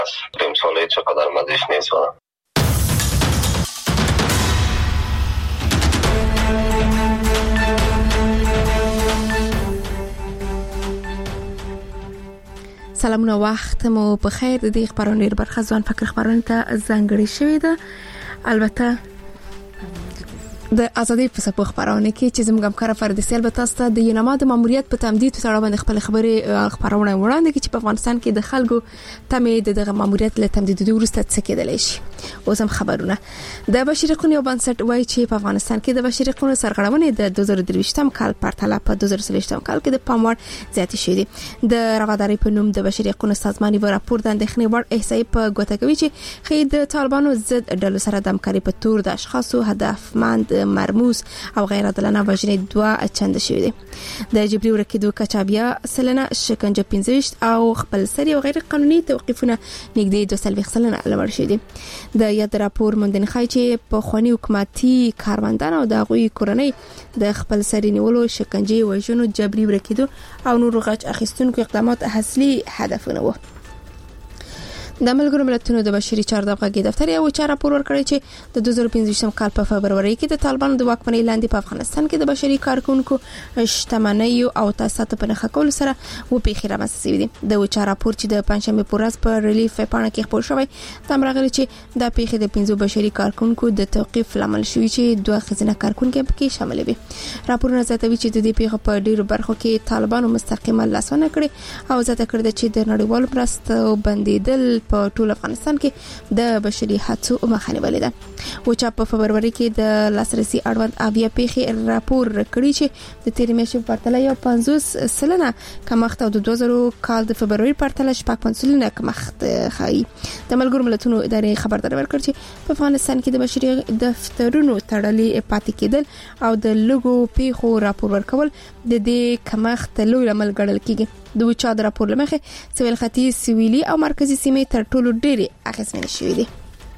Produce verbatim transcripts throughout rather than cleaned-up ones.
امسال چقدر مدش نیست. سلامونه، وخت مو په خیر. د دې خبرونې برخه ځوان فکر خبرونه ته ځانګړې شوې ده. البته د ازادي په سپو خبرونه کې چې زموږ همکار فردي البته تاسو د یونما د ماموریت په تمدید په اړه باندې خپل خبرې خبرونه وړاندې کړي چې په افغانستان کې د خلکو تمې د ماموریت له تمدید وروسته څه کېدلی شي. اوس هم خبرونه د بشري حقوقو یو بنسټ وایي چې په افغانستان کې د بشري حقوقو سرغړونې د دوه زره درویشتم کال په پرتله په دوه زره څلوېښتم کال کې د پام وړ زیاتې شوې دي. د رواداري په نوم د بشري حقوقو سازمان یو راپور د اندېښنې وړ احصایې په ګوته کوي چې خې د طالبانو ضد ډلو سره د همکارۍ په تور د اشخاصو هدفمند مرموز او غیر عادلانه وژنې دوه چنده شوې دي. د جبري ورکېدو کچه بیا سلنه، شکنجه پنځه او خپل سری او غیر قانوني توقيفونه نږدې دوه سلويخت سلنه لوړ شوې دي. د یاد راپور موندنې ښایي چې په خواني حکومتي کاروندان او د غوي کورنۍ د خپل سری نیولو، شکنجه، وژنو، جبري ورکېدو او نور غچ اخیستونکو اقدامات اصلي هدفونه وو. د ملګرو ملتونو د بشري چارو د غږی دفتر یو چا راپور ورکړی چې د دوه زره پنځه کال په فبروري کې د طالبانو د واکمنۍ لاندې په افغانستان کې د بشري کارکونکو شتمنۍ او تاسیساتو په نښه کولو سره و پیښې رامنځته شوې دي. د چا راپور چې د پنځشنبه په ورځ په ریلیف پاڼه کې خپور شوی تم راغلی چې د پیښې د پنځو بشري کارکونکو د توقيف لامل شوی چې دوه خزینه کارکونکو په کې شامل وي. راپورونه زیاتوي چې د دې پیښې په ډیرو برخو کې طالبانو مستقیمه لاسونه کړې او زیاته کړې چې د نړیوالو مرستو بندیدل په ټول افغانستان کې د بشري هڅو مخه نیولې ده. و چې په فبروري کې د لاسرسي اړوند اویا پیښې راپور کړی چې د تیرې میاشتې په پرتله یو پنځوس سلنه کمښت او د دوه زره کال د فبروري په پرتله شپږ پنځوس سلنه کمښت ښایي. د ملګرو ملتونو ادارې خبرداری ورکړ چې په افغانستان کې د بشري دفترونو تړلې پاتې کېدل او د لګو پیښو راپور ورکول د دې کمښت لوی عمل ګڼل کېږي. د وچا د راپور لمخه سویل ختیځ، سویلي او مرکزي سیمې تر ټولو ډېرې اغیزمنې شوې دي.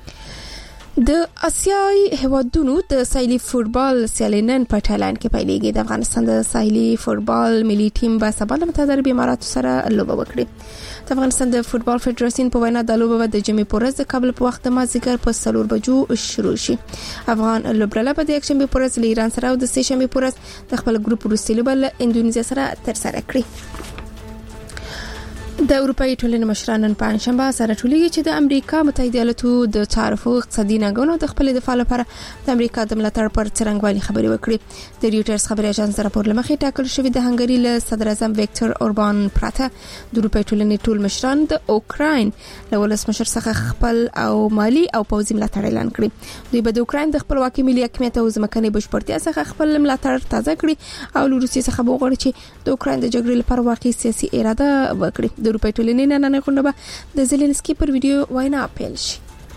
د آسیایي هیوادونو د ساحلي فوتبال سیالي نن په تایلند کې پیلېږي. د افغانستان د ساحلي فوتبال ملي ټیم به سبا له متحده اماراتو سره لوبه وکړي. د افغانستان د فوتبال فدراسیون په وینا د لوبه د جمعې په ورځ د کابل په وخت د مازیګر په څلور بجو شروع شي. افغان لوبډله به د یکشنبه په ورځ له ایران سره او د سه شنبه په ورځ د خپل ګروپ وروستۍ لوبه له اندونیزیا سره ترسره کړي. د اروپאי ټولنې مشران نن پنځشنبه سره ټولېږي چې د امریکا متحده ایالاتو د تعرفو اقتصادي ننګونو د خپل دفاع لپاره د امریکا د ملاتړ پر څرنګوالي خبرې وکړي. د ریوټرز خبري اژانس راپور لمخې ټاکل شوی د هنګري له صدر اعظم ویکټور اوربان پراته د اروپאי ټولنې ټول مشران د اوکراین له ولسمشر څخه خپل او مالی او پوځي ملاتړ اعلان کړي. دوی به د اوکراین د خپلواکۍ ملي حاکمیت او ځمکنۍ بشپړتیا څخه خپل ملاتړ تازه کړي او له روسیې څخه وغواړي چې د اوکراین د جګړې لپاره واقعي سیاسي اراده وکړي. د اروپאי ټولنې نن نه غونډه به د زيلنسکي پر ویډیو وینا پیل شي.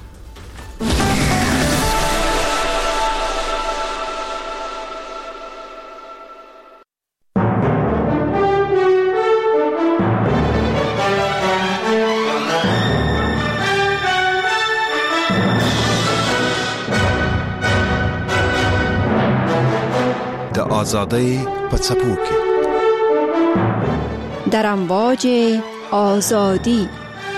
د آزادۍ په څپو کې در امواج آزادی.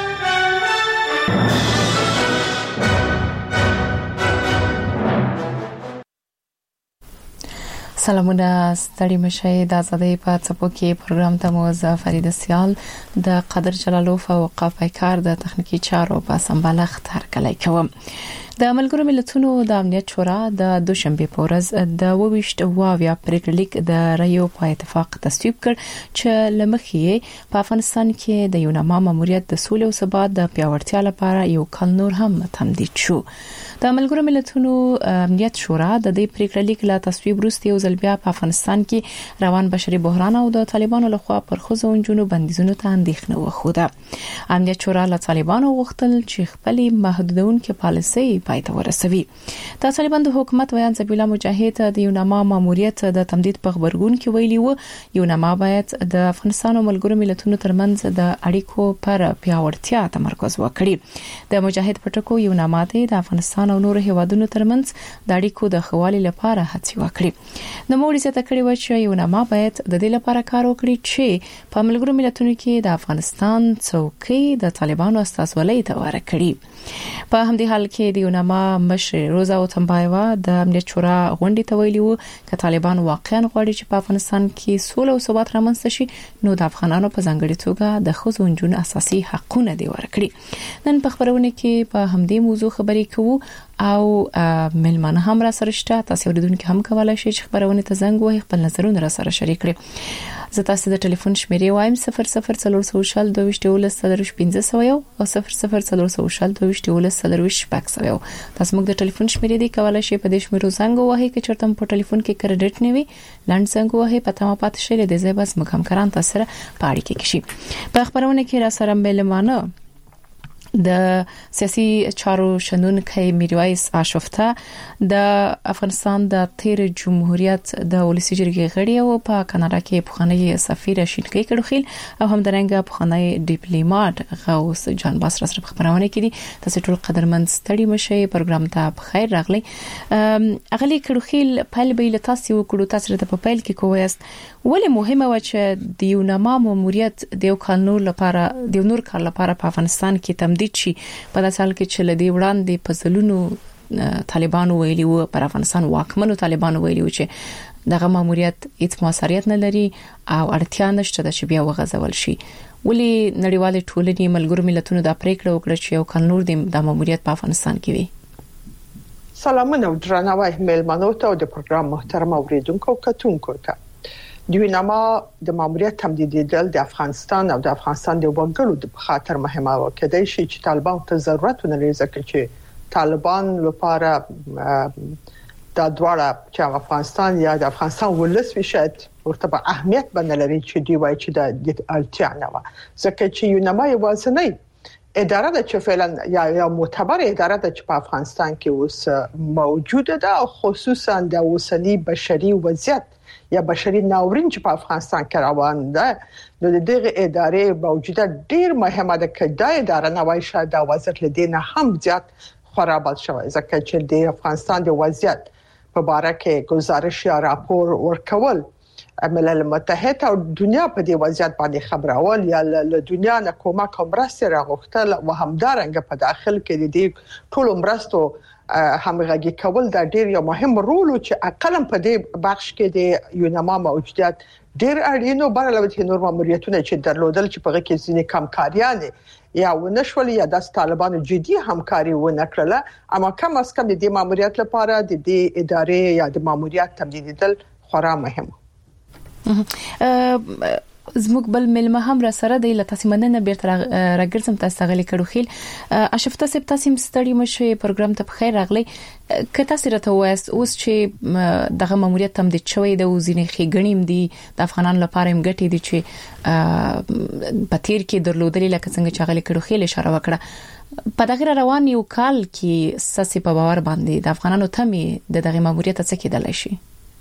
سلامونه، ستړي مشي. د آزادۍ په څپو کې پروګرام ته مو زه فرید سیال د قدر جلالوف او قافای کار د تخنیکی چارو په سمبالښت هرکلی کوم. د ملګرو ملتونو د امنیت شورا د دوشنبه په ورځ د وویشت واویا پریکړلیک د رایو په اتفاق تصویب کړ چې لمخې په افغانستان کې د یونما ماموریت د سولې او ثبات د پیاوړتیا لپاره یو کال نور هم تمدید شو. د ملګرو ملتونو امنیت شورا د دې پریکړلیک لا تصویب وروسته یو ځل بیا په افغانستان کې روان بشري بحران او د طالبانو لخوا پر ښځو او نجونو بندیزونو ته اندېښنه وښوده. امنیت شورا له طالبانو غوښتل چې خپل محدودونکو پالیسۍ پای ته ورسوي. د طالبان د حکومت ویان ذبیح الله مجاهد د یونما ماموریت د تمدید په خبرګون کې ویلي و یونما باید د افغانستان او ملګرو ملتونو ترمنځ د اړیکو پر پیاوړتیا تمرکز وکړي. د مجاهد پټکو یونما د افغانستان او نور هیوادونو ترمنځ د اړیکو د خوالي لپاره هڅې وکړي. د موري څخه کړي و چې یوناما باید د دې لپاره کار وکړي چې په ملګرو ملتونو کې د افغانستان څوکۍ د طالبانو استازولۍ ته ورکړي. په همدې حال کې د یوناما مشر روزا وتمبایوا د امنیت شورا غونډې ته ویلي وو چې طالبان واقعا غواړي چې په افغانستان کې سوله او ثبات رامنځته شي نو د افغانانو په ځانګړي توګه د ښځو او نجونو اساسي حقونه دی ورکړي. نن په خبرونه کې په همدې موضوع خبرې کوو او ملمانه هم را سره شته. تاسو اوریدونکو هم کولای شئ چې خبرونه ته زنګ وهئ خپل نظرونه را سره شریک کړئ. زه تاسو د ټلیفون شمیرې وایم صفر صفر څلور سوشل دوه ویشت ولس سلروش پنځه سوه یو او صفر صفر څلور سوشل دوه ویشت ولس سلروش شپږ سوه یو. تاسو موږ د ټلیفون شمیرې دی کولای شئ په دې شمیرو زنګ وهئ چې چرته په ټلیفون کې کریډټ نه وي لاند زنګ وهئ پته ما پات شي د زیبس موږ هم کاران تاسو سره پاړی کې شي. په خبرونه کې را سره ملمانه د سیاسي چارو شنونکي میرویس آشفته د افغانستان د تیر جمهوریت د ولسی جرګې غړي او په کاناډا کې پخوانی سفیر شینکي کډوخیل او هم درنګ پخوانی ډیپلوماټ غوث جان باس سره خبرونه کړي. تاسو ټول قدرمن ستړي مشه پروګرام ته بخیر راغلی. اغلی کډوخیل په لبیل تاسو وکړو تاسو ته په پیل کې کویاست ولې مهمه و چې د یوناما ماموریت د یو قانون لپاره د نور کار لپاره په افغانستان کې تمدید شي په داسې حال کې چې لدی وړاندې په ځلونو طالبانو ویلي وو پر افغانستان واکمنو طالبانو ویلي وو چې دغه ماموریت هیڅ موثریت نه لري او اړتیا نشته چې بیا وغځول شي. ولې نړیوال ټولنې ملګرو ملتونو دا پریکړه وکړه چې یو قانون د ماموریت په افغانستان کې وي؟ سلامونه درناوی مېلمنو ته او د پروګرام محترم اوریدونکو او کتونکو ته. د یوناما د ماموریت تمدیدول د افغانستان او د افغانستان د وګړو د خاطر مهمه و کېدای شي چې طالبان ته ضرورت ولري ځکه چې طالبان لپاره د دواړه چې افغانستان یا د افغانستان ولس وشات ورته په اهمیت باندې لري چې دی وایي چې د اړتیا نه و ځکه چې یوناما یوازې اداره د چې فعلا یا یا معتبر اداره د چې په افغانستان کې اوس موجوده ده او خصوصا د اوسنی بشري وضعیت یا بشري ناورین چې په افغانستان کې روان ده نو دغه ادارې موجوده ډیر مهمه ده چې د اداره نوای شاید د وزارت لدینه هم زیات خرابات شوی ځکه چې د افغانستان د وضعیت په اړه کې گزارش یا راپور ورکول ملل متحد او دنیا په دې وضعیت باندې خبرول یا له دنیا نه کومه کومرسته راغختل او همدارنګ په داخل کې د ټول مرستو همغږي کول دا ډیر یو مهم رول چې اقلم په دې بخش کې د یوناما موجودیت ډیر اړین او بل لوي نور ماموریتونه چې درلودل چې په کې ځینې کمکاریان یا ونشول یا د طالبانو جدي همکاري ونه کړله اما کم از کم د دې ماموریت لپاره د دې ادارې یا د ماموریت تمدیدل خورا مهمه. زموږ بل ملما هم را سره دی لته مننه بیرته راګرځم تاسو غلي کړو خیل اشفته سپ تاسو ستړي مشه پروګرام ته بخیر راغلی. که تاسو راته وایست اوس چې دغه ماموریت تم د چوي د وزینې خېګنیم دي د افغانانو لپاره هم ګټي دي چې پتیر کې درلودل لکه څنګه چې غلي کړو خیل اشاره وکړه په دغه روان یو کال کې ساسي په باور باندې د افغانانو تمي د دغه ماموریت څخه کېدل شي.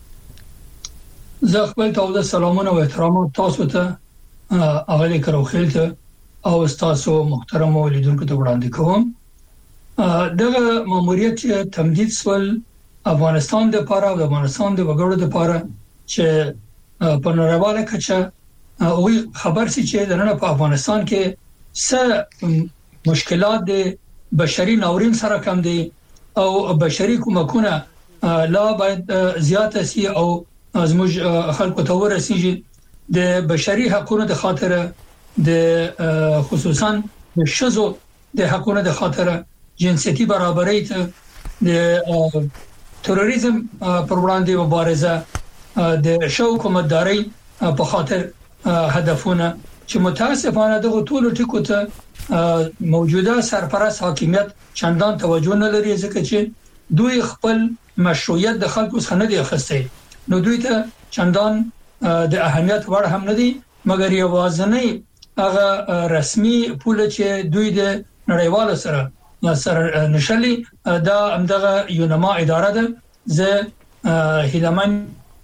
زه خپل ته د سلامونه او احترام تاسو ته اغلی کروخیل ته او تاسو محترم اولیدونکو ته وړاندې کوم. دغه ماموریت چې تمدید سول افغانستان د لپاره او د افغانستان د وګړو د لپاره چې په نړیواله کچه او خبر سي چې د نن په افغانستان کې څه مشکلات د بشري ناورین سره کم دي او بشري کومکونه لا باید زیات سي او زموږ خلکو ته ورسیږي د بشري حقوقو د خاطر د خصوصا د شذو د حقوقو د خاطر جنسيتي برابرۍ ته د تروریزم پر وړاندې مبارزه د شو حکومتداري په خاطر هدفونه چې متاسفانه دغه ټول ټکو ته موجوده سرپرست حاکمیت چندان توجه نه لري ځکه چې دوی خپل مشروعیت د خلکو څخه نه دی اخیستی نو دوی ته چندان د اهمیت وړ هم نه دي مګر یوازنی هغه رسمي پوله چې دوی د نړیوال سره سره نشلي دا همدغه یوناما اداره ده زه هیلمن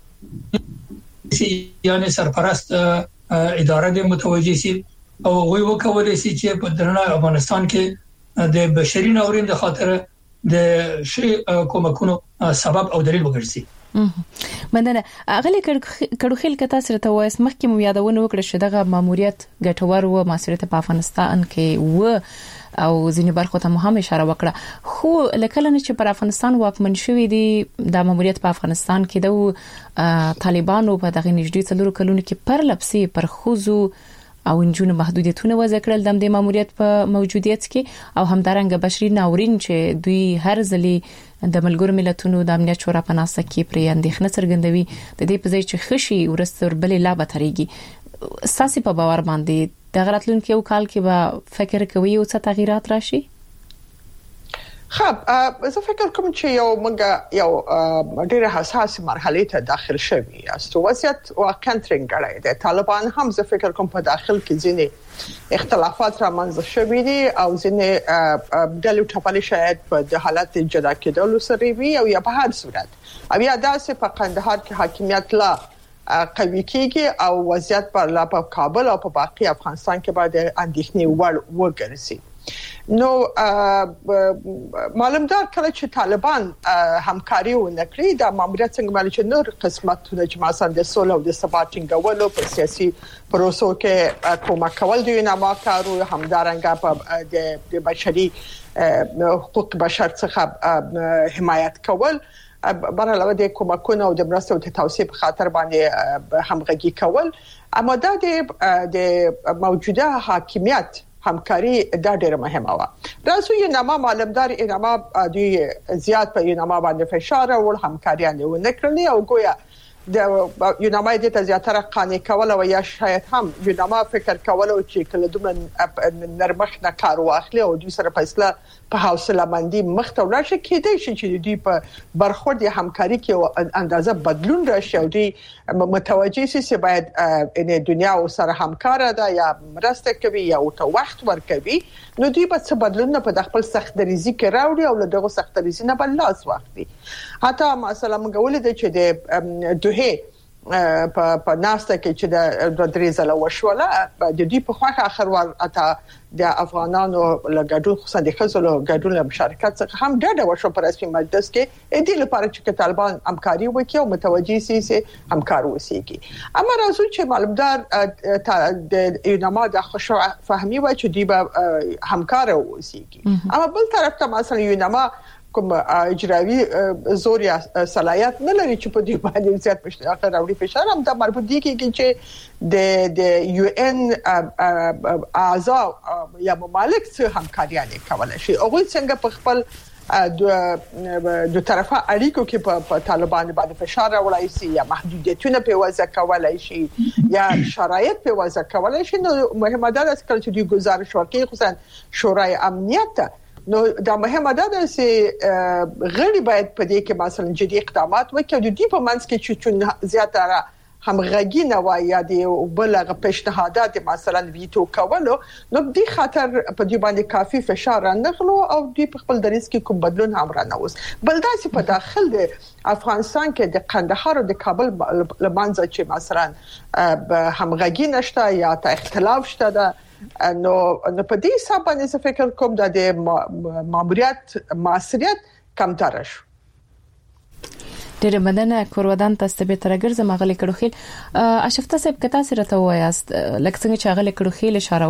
یعنی سرپرست اداره د متوجي سي او وی وکولای شي چې په درنه افغانستان کې د بشري ناورین د خاطر د شي کومکونو سبب او دلیل وګرځي. مننه. اغلی کډو خیل کته سره ته وایس مخکې مو یادونه وکړه چې دغه ماموریت ګټور و مسؤلیت په افغانستان کې و او ځینې برخو ته هم اشاره وکړه، خو لکه لنه چې پر افغانستان واکمن شوی دی د ماموریت په افغانستان کې د طالبانو په دغه نږدې څلورو کلونو کې پر لپسې پر خوځو او انجونو محدودیتونه وضع کړل د مومریت په موجودیت کې او همدارنګه بشري ناورین چې دوی هر ځلي د ملګرو ملتونو د امنیت شورا په ناسه کې پرې اندېښنه څرګندوي د دې په ځای چې خشي ورستور بلې لا بتريږي. ساسي په باور باندې د غراتلونکو یو کال کې به فکر کوي او څه تغیرات راشي؟ خب زه فکر کوم چې یو موږ یو ډیره حساسه مرحله ته داخل شوی است. وضعیت واقعا ترنګړی دی. طالبان هم زه فکر کوم په داخل کې ځینې اختلافات رامنځته شوي دي او ځینې ډلې ټاپلې شاید په د حالت جدا کېدلو سره وي او یا په هر صورت او یا داسې په قندهار کې حاکمیت لا قوي کېږي او وضعیت پر لا په کابل او په باقي افغانستان کې باید اندېښنې وړ وګرځي. نو معلومدار کله چې طالبان همکاري ونکړي د ماموریت څنګه باندې چې نور قسمتونه چې مثلا د سولې او د ثبات ټینګولو په سیاسي پروسو کې کومک کول دی نه ما کارو همدارنګه په د بشري حقوق بشر څخه حمایت کول برعلاوه د کومکونو او د مرستو د توسعه په خاطر باندې همغږي کول. اما د د موجوده حاکمیت همکاری دا ډیره مهمه و. راځو یو نامه معلومدار انما دوی زیات په یو نامه باندې فشار او همکاري نه ونکړي او ګویا د یو نامه د زیاتره قانې کول او یا شاید هم یو نامه فکر کول او چې کله دومره نرمخ نه کار واخلي او دوی سره فیصله په حوصله مندي مخته ورشي کېدای شي چې دوی په برخورد همکاري کې اندازه بدلون راشي او دوی متوجي شي چې باید ان دنیا سره همکار ده یا مرسته کوي یا او ته وخت ورکوي. نو دوی په څه بدلون په خپل سختريزي کې راوړي او له دغه سختريزي نه بل لاس واخلي. حتی مثلا موږ ولید چې د دوه په په ناسته کې چې د درېزله وشوله د دې په خواخه اخر ور اته د افغانانو لګډون خو د خزلو ګډون له مشارکت څخه هم ډېر وشو پر رسمي مجلس کې د دې لپاره چې طالبان همکاري وکړي او متوجي سي سي همکار وسیږي. اما راځو چې معلومدار د یونما د خوشو فهمي و چې دی به همکار وسیږي. اما بل طرف ته مثلا یونما کوم اجرایی زور یا صلاحیت نه لري چې په دې باندې زیات پښتنه راوړي فشار هم د مربوط دي کې چې د د یو ان اعضاء یا ممالک سره همکاري کولای شي. او څنګه په خپل د د طرفه اړیکو کې په طالبان باندې فشار راوړای شي یا محدودیتونه په وضع کولای شي یا شرایط په وضع کولای شي. نو مهمه ده چې دوی گزارش ورکړي خصوصا شورای امنیت. نو دا مهمه ده چې غړي باید په دې کې مثلا جدي اقدامات وکړي د دې په منځ کې چې زیاتره همغږي نه وای یا د بلغه پېشنهادات مثلا ویټو کولو نو د خطر په دې باندې کافي فشار نه غلو او د خپل دریس کې کوم بدلون هم را نه وس. بل دا چې په داخل د افغانستان کې د قندهار او د کابل لمنځه چې مثلا همغږي نشته یا ته اختلاف شته ده نو نو په دې حساب باندې فکر کوم د ماموریت مسؤلیت کم تر شو. ډېر مننه کورودان تاسو به ترګر زما غلي کړو خیل اشفته صاحب کته سره ته وایاست لکه څنګه چې غلي کړو خیل اشاره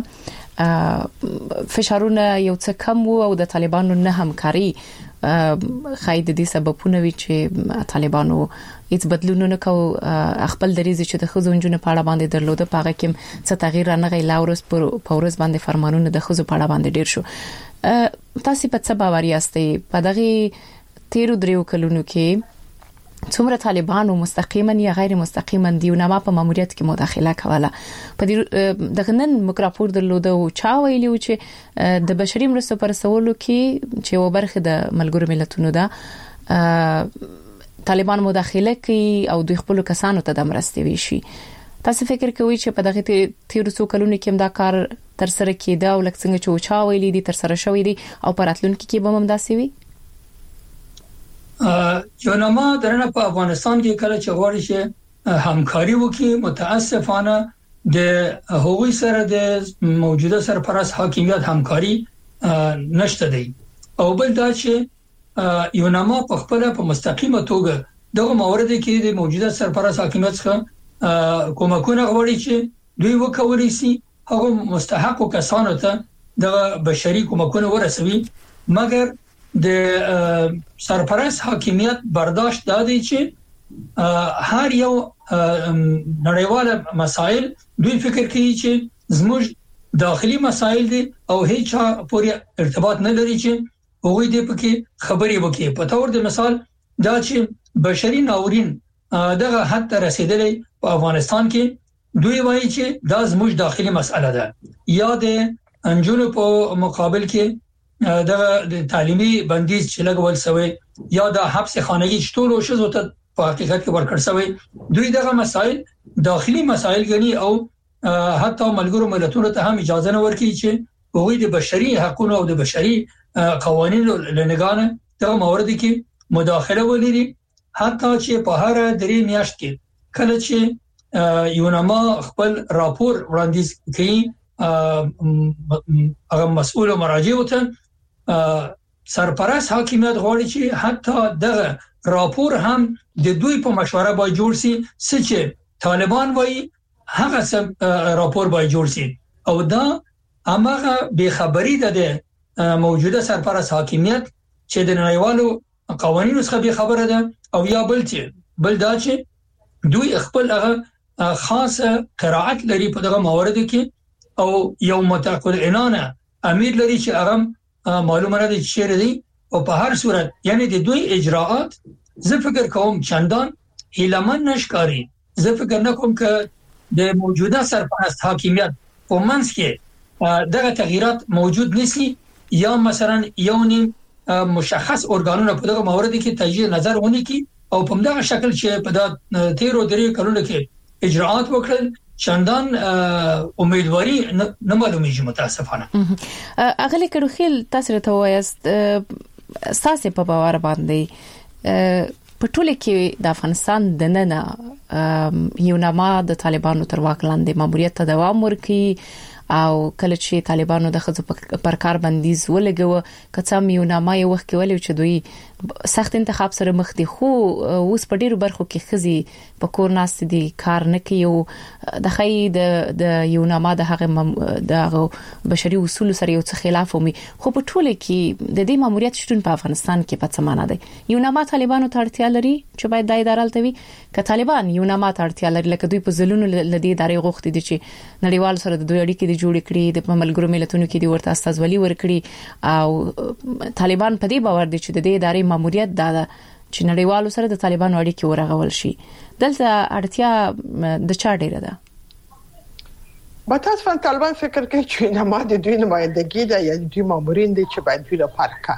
وکړه فشارونه یو څه کم وو او د طالبانو نه همکاري خاید دې سببونه وی چې طالبانو هیڅ بدلون نه کو خپل دریزي چې د خزونجونو په اړه باندې درلوده پاغه کې څه تغییر نه غي لاورس پر پورس باندې فرمانونه د خزو په اړه باندې ډیر شو. تاسو په څه باور یاستئ په دغه تیرو دریو کلونو کې څومره طالبانو مستقیما یا غیر مستقیما دیونه په ماموریت کې مداخله کوله؟ په دې د غنن مکراپور درلوده او چا ویلو چې د بشري مرستو پر سوالو کې چې و برخه د ملګرو ملتونو ده طالبان مداخله کوي او دوی خپل کسانو ته د مرستې ویشي. تاسو فکر کوئ چې په دغه تیرو څو کلونو کې دا کار تر سره کېده او لکه څنګه چې چا ویلي دي تر سره شوې دي او په راتلونکي کې به هم داسې وي؟ یونما درنه په افغانستان کې کله چې غواړي چې همکاري وکړي متاسفانه د هغوی سره د موجوده سرپرست حاکمیت همکاري نشته دی. او بل دا چې یونما په خپل په مستقیمه توګه دغه موارد کې د موجوده سرپرست حاکمیت څخه کومکونه غواړي چې دوی وکولای شي هغه مستحق کسانو ته د بشري کومکونه ورسوي، مګر د سرپرست حاکمیت برداشت دادی چې هر یو نړیواله مسائل دوی فکر کوي چې زموږ داخلي مسائل دي او هیڅ پورې ارتباط نه لري چې هغوی دې پکې خبرې وکړي. په تور د مثال دا چې بشري ناورین دغه حد ته رسیدلی په افغانستان کې، دوی وایي چې دا زموږ داخلي مسله ده، یا د انجونو په مقابل کې دغه د تعلیمي بندیز چې لګول شوی یا د حبس خانگی چې ټول شوزو ته په حقیقت کې ورکړ شوی، دوی دغه مسائل داخلي مسائل غني او حتی ملګرو ملتونو ته هم اجازه نه ورکړي چې هغوی د بشري حقوقو او د بشري قوانینو لنګانه دغه موارد کې مداخله ولري. حتی چې په هر درې میاشت کې کله چې یونما خپل راپور وړاندیز کوي هغه مسؤل او مراجع وته سرپرست حاکمیت غواړي چې حتی دغه راپور هم د دوی په مشوره باندې جوړ شي، چې طالبان وایي هغه سم راپور باندې جوړ شي، او دا هغه به خبري ده د موجوده سرپرست حاکمیت چې د نړیوالو قوانینو څخه به خبره ده، او یا بل چې بل دا چې دوی خپل هغه خاصه قرائت لري په دغه موارد کې، او یو متعقل عنانه امیر لري چې هغه معلومه نه دي چې دی، او په هر صورت یعنی د دوی اجراءات زه فکر کوم چندان هیلمن نشکاري. زه فکر نکوم که د موجوده سرپرست حاکمیت په منځ کې دغه تغییرات موجود نشي، یا مثلا یو نیم مشخص ارګانونه په دغه موارد کې تجدید نظر ونی کی او په دغه شکل چې په د تیرو درې کلونو کې اجراءات وکړل چندان امیدواری نه معلومیږي متاسفانه. اغلی کډو خیل تاسو ته وایست ساسه په باور باندې په ټوله کې د افغانستان د نن یونما د طالبانو تر واک لاندې ماموریت ته دوام ورکړي، او کله چې طالبانو د خځو پر کار بندیز ولګو کڅم یونما یو وخت ولې چې دوی سخت انتخاب سره مخ دي، خو اوس په ډیرو برخو کې خزي په کور ناست دي کار نه کوي. د خی د د یونما د هغه د بشري اصول سره یو څه خلاف ومي، خو په ټوله کې د دې ماموریت شتون په افغانستان کې په څه معنا دی؟ یونما طالبانو ته اړتیا لري چې باید د ادارې التوي ک طالبان یونما ته اړتیا لري، لکه دوی په ځلونو لدی ادارې غوښتي دي چې نړیوال سره د دوی اړیکې جوړ کړي، د ملګرو ملتونو کې د ورته استازولي ورکړي، او طالبان په دې باور دي چې د دې ادارې ماموریت دا چې نړیوالو سره د طالبانو اړیکې ورغول شي. دلته اړتیا د چا ډیره ده؟ متاسفانه طالبان فکر کوي چې نما د دوی نمائندګي ده، یا دوی مامورین دي چې باید دوی لپاره کار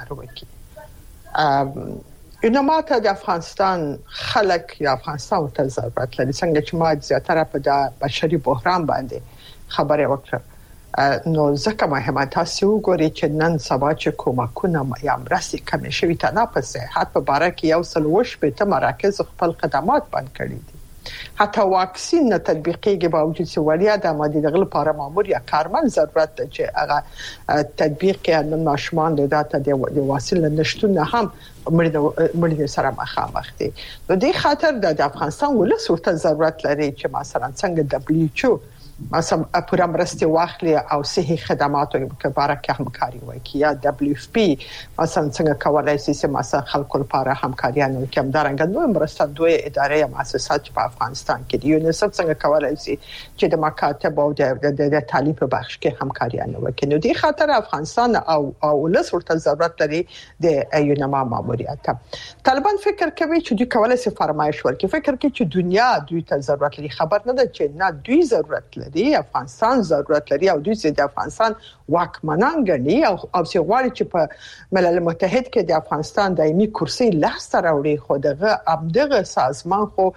وکړي. نما ته د افغانستان خلک یا افغانستان ته ضرورت لري، څنګه چې ما زیاتره په د بشري بحران باندې خبره وکړه. نو ځکه مهمه تاسو وګورئ چې نن سبا چې کومکونه یا مرستې کمې شوي ته نه په صحت په باره کې یو سل وش په ته مراکز خپل خدمات بند کړي دي، حتی واکسین نه تطبیقېږي باوجود چې ولیا د ماده دغه لپاره مامور یا کارمن ضرورت ده چې هغه تطبیق کې نن ماشومان د داتا د وسیله نشټونه هم مړي سره مخامخ دي. نو د خاطر د افغانستان ولس ورته ضرورت لري چې مثلا څنګه دبليو ایچ او مثلا پورا مرستې واخلي او صحي خدماتو په باره کې همکاري وکړي، یا دبليو اف پی مثلا څنګه کولای شي چې مثلا خلکو لپاره همکاریانه وکړي. همدارنګه نو مرستندوی ادارې یا مؤسسات په افغانستان کې دي، یونیسف څنګه کولای شي چې د مکاتب او د تعلیم په بخش کې همکاریانه وکړي. نو د خاطر افغانستان او او ولس ورته ضرورت لري د یونما ماموریت. طالبان فکر کوي چې دوی کولای شي فرمایش ورکړي، فکر کوي چې دنیا دوی ته ضرورت لري، خبر نه ده چې نه دوی ضرورت لري، افغانستان ضرورت لري، او دوی د افغانستان واکمنان ګڼي او او څه غواړي چې په ملل متحد کې د افغانستان دایمي کرسي لاسته راوړي. خو دغه امدغه سازمان خو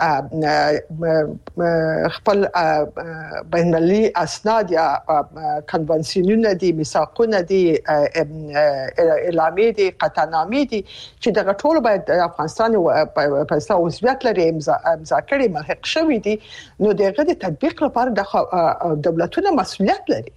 خپل بینالمللي اسناد یا کنوانسیونونه دي، میثاقونه دي، اعلامیې دي، قطعنامې دي چې دغه ټول باید د افغانستان په اساس عضویت لري امضا کړي ملحق شوی دي. نو دغه د تطبیق لپاره د دولتونو مسؤلیت لري،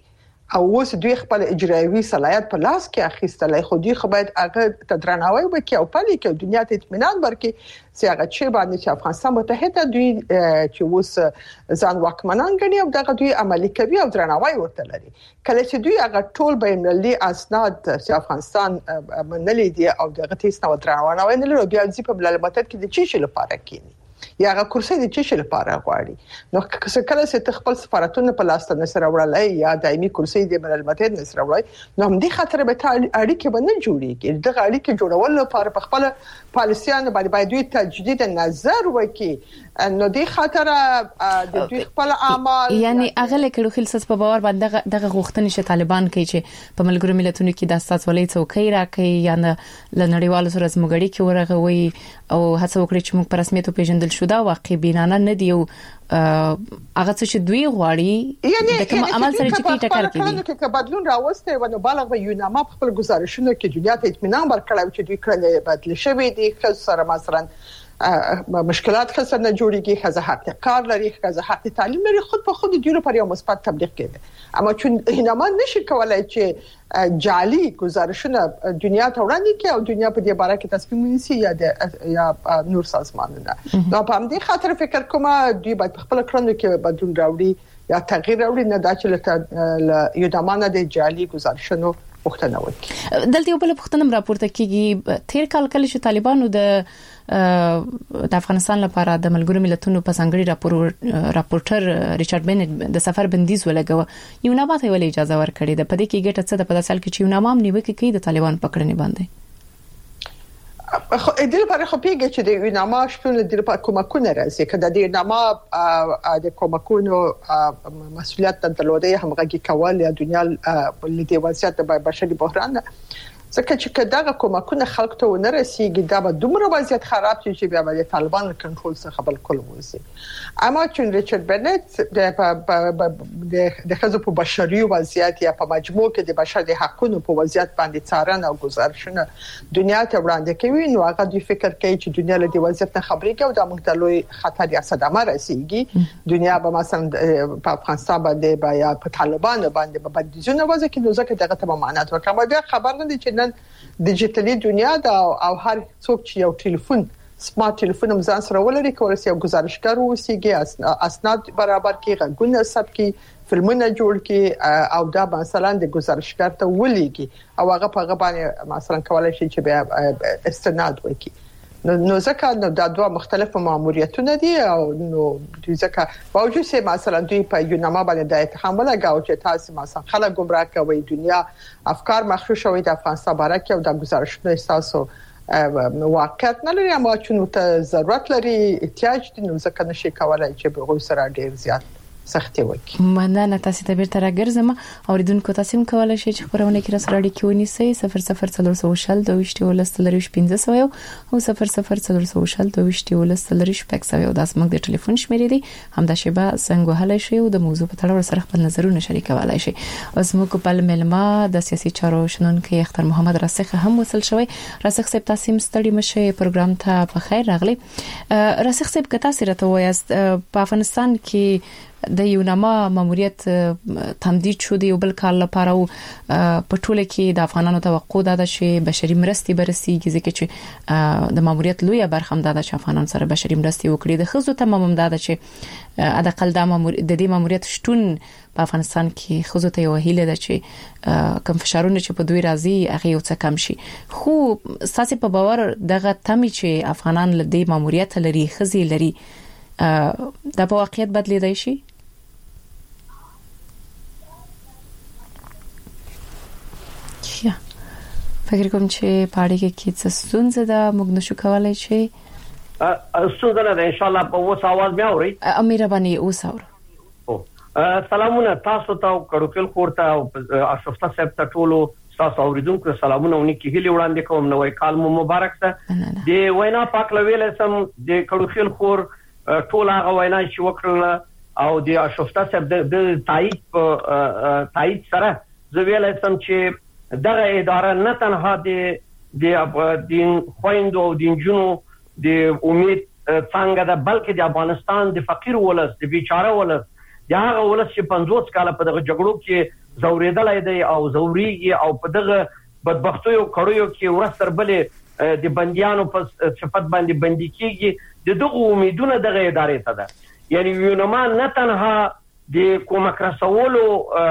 او اوس دوی خپل اجرایوي صلاحیت په لاس کې اخیستلای خو دوی خو باید هغه تدرناوي وکړي او پلي کې دنیا ته اطمینان ورکړي چې هغه چې باندې چې افغانستان متحده دوی چې اوس ځان واکمنان ګڼي او دغه دوی عملي کوي او درناوی ورته لري کله چې دوی هغه ټول بینالمللي اسناد چې افغانستان منلي دي او دغه تیس نو درناوی نه لري بیا ځي په بلل متحد کې د چی شي لپاره کېني یا هغه کرسي د چی شي لپاره غواړي نو کله چې خپل سفارتونه په لاس ته سره وړلای یا دایمي کرسي د بلل متحد سره وړلای نو هم دي خطر به اړیکې باندې جوړیږي دغه اړیکې جوړول لپاره په خپل پالیسیانو باندې باید دوی تجدید نظر وکړي نو دي خطر د دوی خپل اعمال یعنی اغه لیکلو خلص په باور باندې دغه غوښتنې چې طالبان کوي چې په ملګرو ملتونو کې د اساسولۍ څوکۍ راکړي یا نه لنړیوالو سره زموږړي کې ورغوي او هڅه وکړي چې موږ په رسمیت پیژندل شو دا واقع بینانه نه دی او هغه څه چې دوی غواړي یعنی د کوم عمل سره چې ټکر کوي کې بدلون راوسته و نو بالغ به یوناما په خپل گزارشونو کې دنیا ته اطمینان ورکړی چې دوی کړل بدل شوی دي خو سره مثلا مشکلات خسر نه جوړیږي خزه حق کار لري خزه حق تعلیم لري خود په خود دیو لپاره یو مثبت تبلیغ کړي اما چون هینما نشي کولای چې جعلي گزارشونه دنیا ته وړاندې کړي او دنیا په دې باره کې تصمیم ونیسي یا د یا نور سازمانونه نو په همدې خاطر فکر کوم دوی باید خپل کړنو کې بدلون راوړي یا تغییر راوړي نه دا چې یو دمانه د جعلي گزارشونو پښتنه وکړي دلته یو بل پښتنم راپورته کیږي تیر کال کله چې طالبانو د د افغانستان لپاره د ملګرو ملتونو په څنګهړي راپور راپورټر ریچارډ بنټ د سفر بندیز ولګو یو نامه ته ول اجازه ورکړي د پدې کې ګټه څه د په داسل کې چې یو نامه نیوکه کوي د طالبان پکړنې باندې خو د دې لپاره خو پیګه چې د نامه شپون د لپاره کومکونه راځي کله د نامه د کومکونو مسؤلیت د دلوده همغږي کول یا دنیا د وضعیت د بشري بحران ځکه چې دغه کومکونه خلک ته ونه رسیږي دا به دومره وضعیت خراب شي چې بیا به طالبان کنټرول څخه بل کول وځي اما چې ریچارډ بنټ د د خزو په بشري وضعیت یا په مجموع کې د بشري حقوقو په وضعیت باندې څارنه او گزارشونه دنیا ته وړاندې کوي نو هغه د فکر کوي چې دنیا له دې وضعیت نه خبرې کوي دا موږ ته لوی خطر یا صدمه رسیږي دنیا به مثلا په افغانستان باندې یا په طالبان باندې به بندیزونه وځي کې نو ځکه دغه ته معنات ورکړه بیا خبر نه دي چې ډیجیټلي دنیا دا او هر څوک چې یو ټلیفون سمارټ ټلیفون مزان سره ولري کولای شي یو گزارشګر اوسيږي اسناد برابر کې غږونه ثبت کې فلمونه جوړ کې او دا مثلا د گزارشګر ته ولېږي او هغه په هغه باندې مثلا کولای شي چې بیا استناد وکړي نو نو ځکه نو دا دوه مختلف ماموریتونه دي او نو دوی ځکه باوجود چې مثلا دوی په یو نامه باندې د اتهام ولګاو چې تاسو مثلا خلک گمراه کوي دنیا افکار مخشوش شوی د افغانستان باره کې او د گزارشونو تاسو واقعیت نه لري اما چې نو ته ضرورت لري احتیاج دي نو ځکه نشي کولای چې به غوښ سره ډیر زیات سختي وکړي مننه تاسو ته بیرته راګرځم اوریدونکو تاسو هم کولای شئ چې خبرونه کې راسره اړیکه ونیسئ صفر صفر څلور سوشل دویشت ولستلریش پنځه سوه او صفر صفر څلور سوشل دویشت ولستلریش پک سوه دا زموږ د ټلیفون شمیرې دي همدا شیبه څنګه وهلای شئ او د موضوع په تړاو سره خپل نظرونه شریکولای شئ اوس موږ په ملما د سیاسي چارو شنونکو اختر محمد راسخ هم وصل شوی راسخ صاحب تاسو مستړي مشه پروګرام ته په خیر راغلی راسخ صاحب کتا سره ته وایست په افغانستان کې د یو نامه ماموریت تمدید شو دی یو بل کال لپاره په ټوله کې د افغانانو توقع ده چې بشري مرستي برسیږي ځکه چې د ماموریت لوی برخه هم ده چې افغانان سره بشري مرستي وکړي د خزو تمام هم ده چې ادقل د ماموریت د دې ماموریت شتون په افغانستان کې خزو ته یو هیله ده چې کم فشارونه چې په دوی راځي هغه یو څه کم شي خو ساسي په باور دغه تمي چې افغانان له دې ماموریت لري خزي لري دا په واقعیت بدلیدای شي یا فکر کوم چې پاړې کې کې څه ستونزه ده موږ نشو کولای شي ستونزه نه ده ان شاء الله په اوس आवाज مې اوري امیر باندې اوس اور او سلامونه تاسو ته کډوکل خورته او اشرف صاحب ته ټولو تاسو اوریدونکو سلامونه ونکي هلي وړاندې کوم نوې کال مو مبارک شه دی وینا پاک لویل سم د کډوکل خور ټول هغه وینا چې وکړه او د اشرف صاحب د تایید تایید سره زه ویل سم چې دغه اداره نه تنها د دین خويندو او دینجونو د امید څنګه ده بلکې د افغانستان د فقیر ولس د بیچاره ولس د هغه ولس چې پنځوس کاله په دغه جګړو کې زوریدلای دی او زوريږي او په دغه بدبختیو کړیو کې ورستر بلې د بنديانو په صفت باندې بندي کیږي د دغه امیدونه دغه ادارې ته ده یعنی یونما نه تنها د کومک رسولو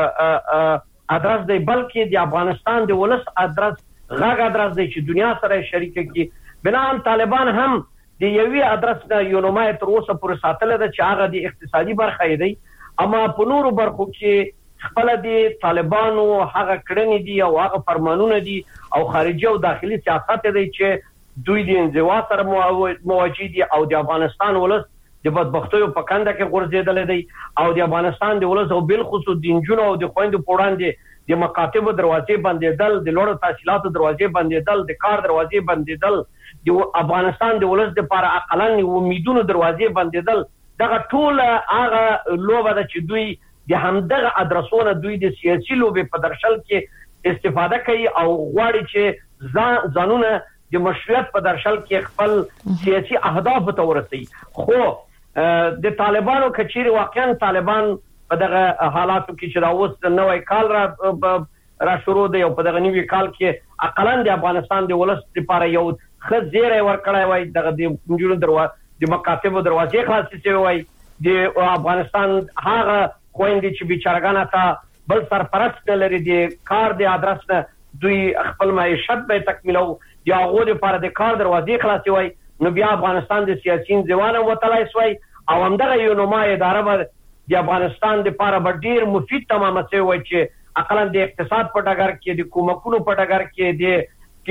ادرس دی بلکې د افغانستان د ولس ادرس غږ ادرس دی چې دنیا سره شریک کی بنان طالبان هم د یوې ادرس نه یونما تر اوسه پورې ساتل ده چې هغه د اقتصادي برخه دی اما په نورو برخو کې خپل د طالبانو هغه کړنې دي او هغه فرمانونه دي او خارجي او داخلي سیاست دی چې دوی د انزوا سره مواجه دي او د افغانستان ولس د بدبختیو په کنده کې ورزيدل دي او د افغانستان د ولس او بل خصوص د انجونو او د خويندو پوراندې د مکاتب دروازې بندیدل د لوړ تحصیلات دروازې بندیدل د کار دروازې بندیدل د افغانستان د ولس لپاره اقلن امیدونو دروازې بندیدل دغه ټول هغه لوبه ده چې دوی د همدغه ادرسونه دوی د سیاسي لوبې په درشل کې استفاده کوي او غواړي چې ځانونه د مشروعیت په درشل کې خپل سیاسي اهداف ته ورسوي خو د طالبانو کچېری واقعا طالبان په دغه حالاتو کې چې دا اوس نوې کال را را شروع دی او په دغه نوې کال کې اقلن د افغانستان د ولس لپاره یو خزيره ورکړای وای دغه د جوړ دروازه د مکاتب دروازې خلاصې شوی وای د افغانستان هغه خويندې چې بیچارهګان ته بل سرپرست لري د کار د ادرس نه دوی خپل معیشت به تکمیلو یا هغه لپاره د کار دروازې خلاصې وای نو بیا افغانستان د سیاسيین ځوانه وتلای شوی او همدغه یو نوما اداره به د افغانستان لپاره ډیر مفید تمامه شوی وای چې اقلا د اقتصاد په ډګر کې د کومکونو په ډګر کې د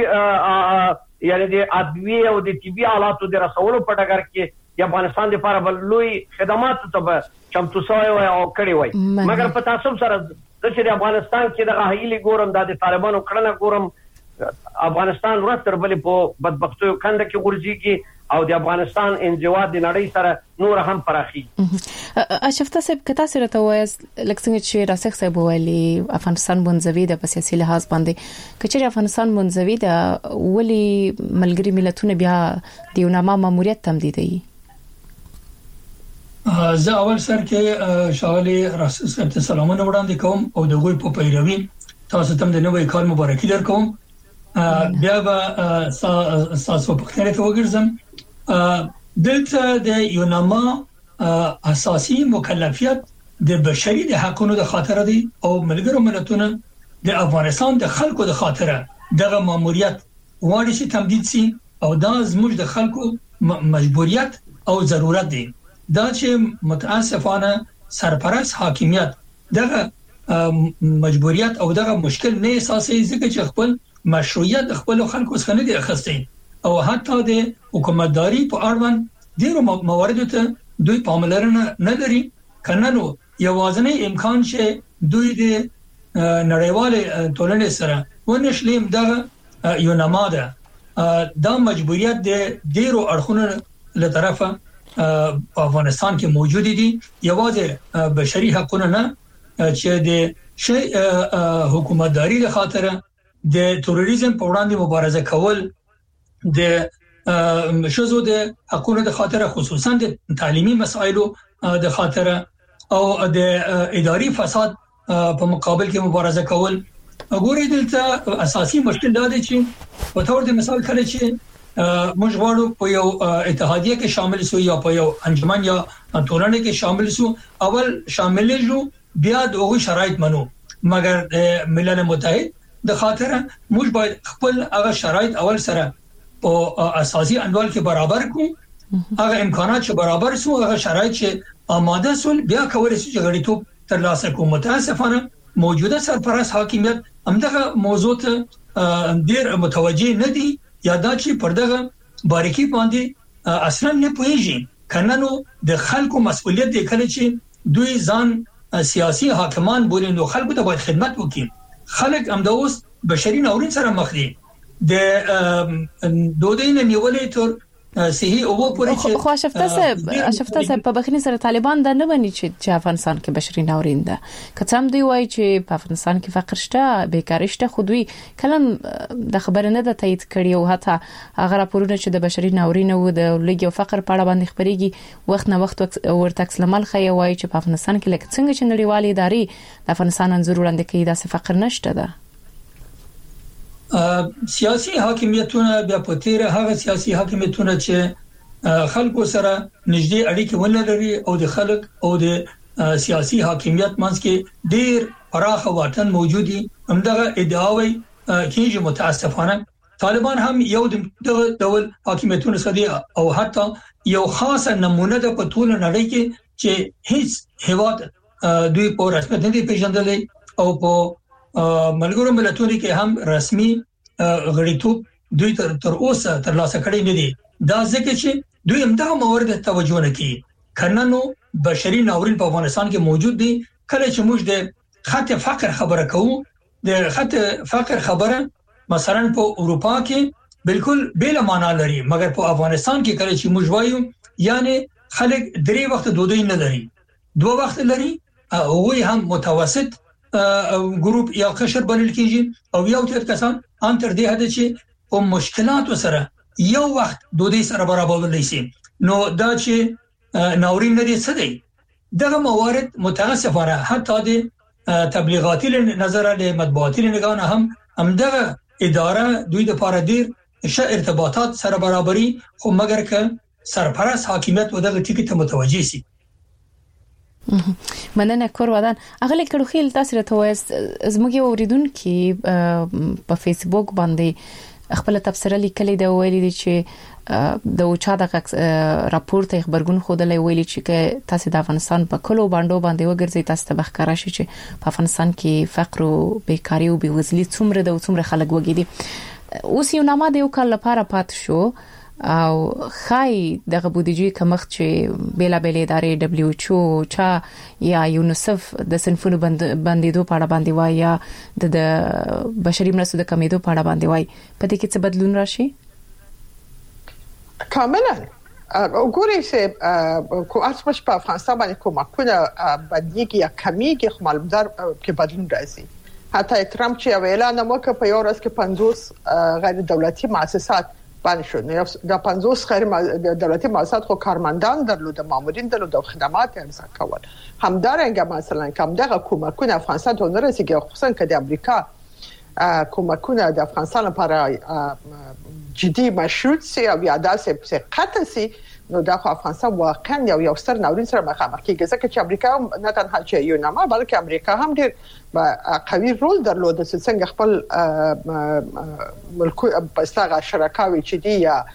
طبي یعنی د ادویه او د طبي آلاتو د رسولو په ډګر کې د افغانستان لپاره بلوي خدمات ته چمتو شوی او کړی وای مګر په تاسو سره چې د افغانستان کې د غاهیلي ګورم د طالبانو کړنه ګورم افغانستان ورستر بلې په بدبختیو کنده کې ورځيږي او د افغانستان انزوا د نړۍ سره نور هم پراخي اشفتا صاحب کتا سره ته وایي لکه چې راسخ صاحب ویلي افغانستان منځوي د سیاسي لحاظ باندې کچې افغانستان منځوي د ولي ملګری ملتونه بیا د یونما ماموریت تمدیدي زه اول سر کې شاولي راسخ صاحب ته سلامونه وړاندې کوم او د غوي په پیروي تاسو ته د نوې کال مبارکي درکوم بیا به تاسو په خیر ته وګرځم دلته د یونما اساسي مکلفیت د بشري د حقوقو د خاطر دي او ملګرو ملتونو د افغانستان د خلکو د خاطر دغه ماموریت واړي چې تمدید سي او دا زموږ د خلکو مجبوریت او ضرورت دي دا چې متاسفانه سرپرست حاکمیت دغه مجبوریت او دغه مشکل نه اساسي ځکه چې خپل مشروعیت خپل خلکو څخه نه دي اخیستي او حتی د حکومتداري په اړوند ډیرو مواردو ته دوی پاملرنه نه لري کنه نو یوازنی امکان چې دوی د نړیوال ټولنې سره ونشلیم دغه یونما ده دا مجبوریت د ډیرو اړخونو له طرفه په افغانستان کې موجود دي یوازې بشري حقوقونه نه چې د شي حکومتداري له خاطر د تروریزم په وړاندې مبارزه کول د شذو د حقوقو د خاطر خصوصا د تعلیمي مسایلو د خاطر او د اداري فساد په مقابل کې مبارزه کول وګورئ دلته اساسي مشکل دا دی چې په تور د مثال کړی چې موږ غواړو په یو اتحادیه کې شامل شو یا په یو انجمن یا ټولنه کې شامل شو اول شامل شو بیا دغه شرایط منو مګر ملل متحد د خاطر موږ باید خپل هغه شرایط اول سره په اساسي انوال کې برابر کړو هغه امکانات چې برابر سو هغه شرایط چې آماده سول بیا کولای شي چې غړیتوب ترلاسه کوو متاسفانه موجوده سرپرست حاکمیت همدغه موضوع ته ډیر متوجه نه دي یا دا چې پردغه باریکی باندې اصلا نه پوهیږي کنه نو د خلکو مسؤلیت دی کله چې دوی ځان سیاسي حاکمان بولي نو خلکو ته باید خدمت وکړي خلک هم د اوس بشري ناورین سره مخ دي د دوی نه نیولې تر صحي او پورې چې خو شفته سه شفته سه په بخنی سره طالبان د نه بني چې افغانستان کې بشري ناورین ده کڅم دی وای چې په افغانستان کې فقر شته بیکاری شته خو دوی کلم د خبره نه د تایید کړي او حتی هغه راپورونه چې د بشري ناورین او د لګي او فقر په اړه باندې خبريږي وخت نه وخت ورته اکسلمل خي وای چې په افغانستان کې لکه څنګه چې نړیوالې ادارې د افغانستان انځور وړاندې کوي دا فقر نشته ده سیاسي حاکمیتونه بیا په تیر هغه سیاسي حاکمیتونه چې خلکو سره نږدې اړیکې ولري او د خلک او د سیاسي حاکمیت منځ کې ډیر پراخه واټن موجودي همدغه ادعاوي کېږي متاسفانه طالبان هم یو د ډول حاکمیتونه سره او حتی یو خاصه نمونه د په ټول نړۍ کې چې هیڅ هیواد دوی په رسمیت نه پیژندلې او په ملګرو ملتونو کې هم رسمي غړیتوب دوی تر تر اوسه تر لاسه کړی نه دي دا ځکه چې دوی همدغه موارد توجه نه کوي کنه نو بشري ناورین په افغانستان کې موجود دي کله چې موږ د خط فقر خبره کوو د خط فقر خبره مثلا په اروپا کې بالکل بل معنا لري مګر په افغانستان کې کله چې موږ وایو یعنی خلک درې وخت ډوډۍ نه لري دوه وخت لري او هم متوسط ګروپ یا قشر بلل کیږي او یو تر کسان ان تر دې حد چې په مشکلاتو سره یو وخت دوی سره برابر لسی نو دا چې ناورین نه دي څه دی دغه موارد متاسفانه حتی د تبلیغاتي نظر له مطبوعاتي نگاه هم همدغه اداره دوی د پاره ډیر ښه ارتباطات سره برابرۍ خو مګر ک سرپرست حاکمیت ودغه ټکی ته متوجي سي مننه کور ودان اغلی کړو خیل تاسو راته وایست زموږ اوریدونکو په فیسبوک باندې خپل تفسیر لیکلي دا ویلي دي چې د اوچا د راپور ته خبرګون خوده ویلي چې تاسو د افغانستان په کلو باندې باندې وګرځي تاسو ته بخکاره شي چې په افغانستان کې فقر او بیکاری او بېوزلي څومره د څومره خلک وګړي اوس یو نامه د یو کال لپاره پات شو او خای دغه بودیجې کمښت چې بیلا بیل ادارې دبليو ایچ او چا یا یونیسف د صنفونو بندیدو په اړه باندې وای یا د بشري مرستو د کمیدو په اړه باندې وای په دې کې څه بدلون راشي کاملا وګورئ چې کو اسمش په افغانستان باندې کومکونه بدلیږي یا کمیږي خو معلومدار کې بدلون راځي حتی ترامپ چې اعلان وکړ په یو ورځ کې پنځوس غیر دولتي مؤسسات باندې شو نو د پنځوس غیر دولتي مؤسسات خو کارمندان درلود مامورین درلود او خدمات یې ارزښت کول همدارنګه مثلا کوم دغه کومکونه افغانستان ته نه رسیدي خصوصا که د امریکا کومکونه د افغانستان لپاره جدي مشروط سي او یا داسې قطع سي نو دا خو افغانستان واقعا یو یو ستر ناورین سره مخامخ کیږي ځکه چې امریکا نه تنها چې یو نامه بلکې امریکا هم ډېر قوي رول درلود چې څنګه خپل ملک په ستغه شرکاوي چې دی یا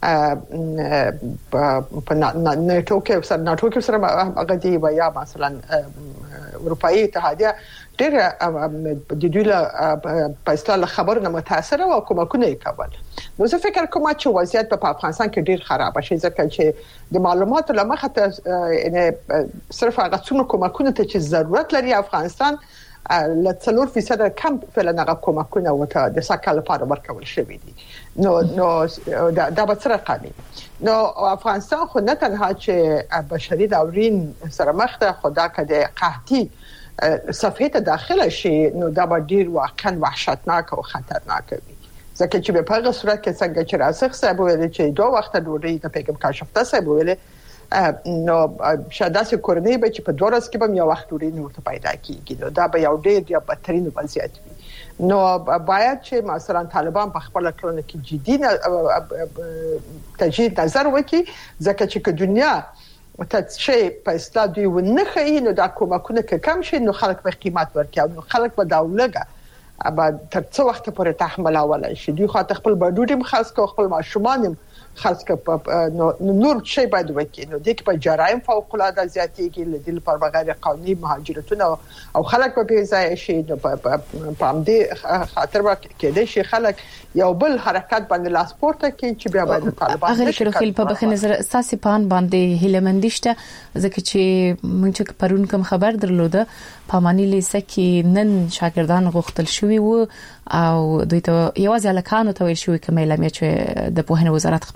په ناتو کې سره ناتو کې سره هغه دی یا مثلا اروپאי اتحادیه ډېر د دوی په اصطلاح خبرونه متاثر او کومکونه کول نو زه فکر کوم چې وضعیت په افغانستان کې ډېر خراب شي ځکه چې د معلوماتو لمخه ته یعنی صرف هغه څومره کومکونه ته چې ضرورت لري افغانستان ل څلور فیصد کم فعلا هغه کومکونه وته د سکهال لپاره ورکول شوی دي نو نو دا به سره قانوني نو افغانستان خو نه تنها چې بشري ناورین سره مخ ده خدا کده قحطي صفحه ته داخله شي نو دا به ډیر واقعا وحشتناک او خطرناک وي ځکه چې په هغه صورت کې څنګه چې راسخ صاحب ویل چې دوه وخت ډوډۍ د پیغام کاشفته صاحب ویل نو شاداسه کورنۍ به چې په دوه ورځې کې به یو وخت ډوډۍ نور پیدا کیږي نو دا به یو ډیر یا بدترین وضعیت وي نو باید چې مثلا طالبان په خپل کړنو کې جدي تجدید نظر وکړي ځکه چې دنیا متشي په اصطلاح دوی ونه خي نو دا کومکونه کم شي نو خلک به قیمت ورکړي نو خلک به داولګه ابا تر څو وخت پورې تحمل اولای شي دوی خاطر خپل بډوډیم خاص کو خپل ماشومان خاص کو نو نور شي باید وکړي نو د کې په جرایم فوق العاده زیاتېږي لدل پر بغیر قانوني مهاجرتونه او خلک په ځای شي نو په پامدې خاطر کې د شي خلک یو بل حرکت باندې لاسپورت کې چې بیا باید طالبان هغه شروع خل په بخنه نظر اساسي پان باندې هیلمندشته ځکه چې مونږ پرون کوم خبر درلوده پامانی لیسه کې نن شاګردان غوښتل شوی وو او دوی ته یوازې الکانو ته ویل شوی کومه لمه چې د پوهنې وزارت خبر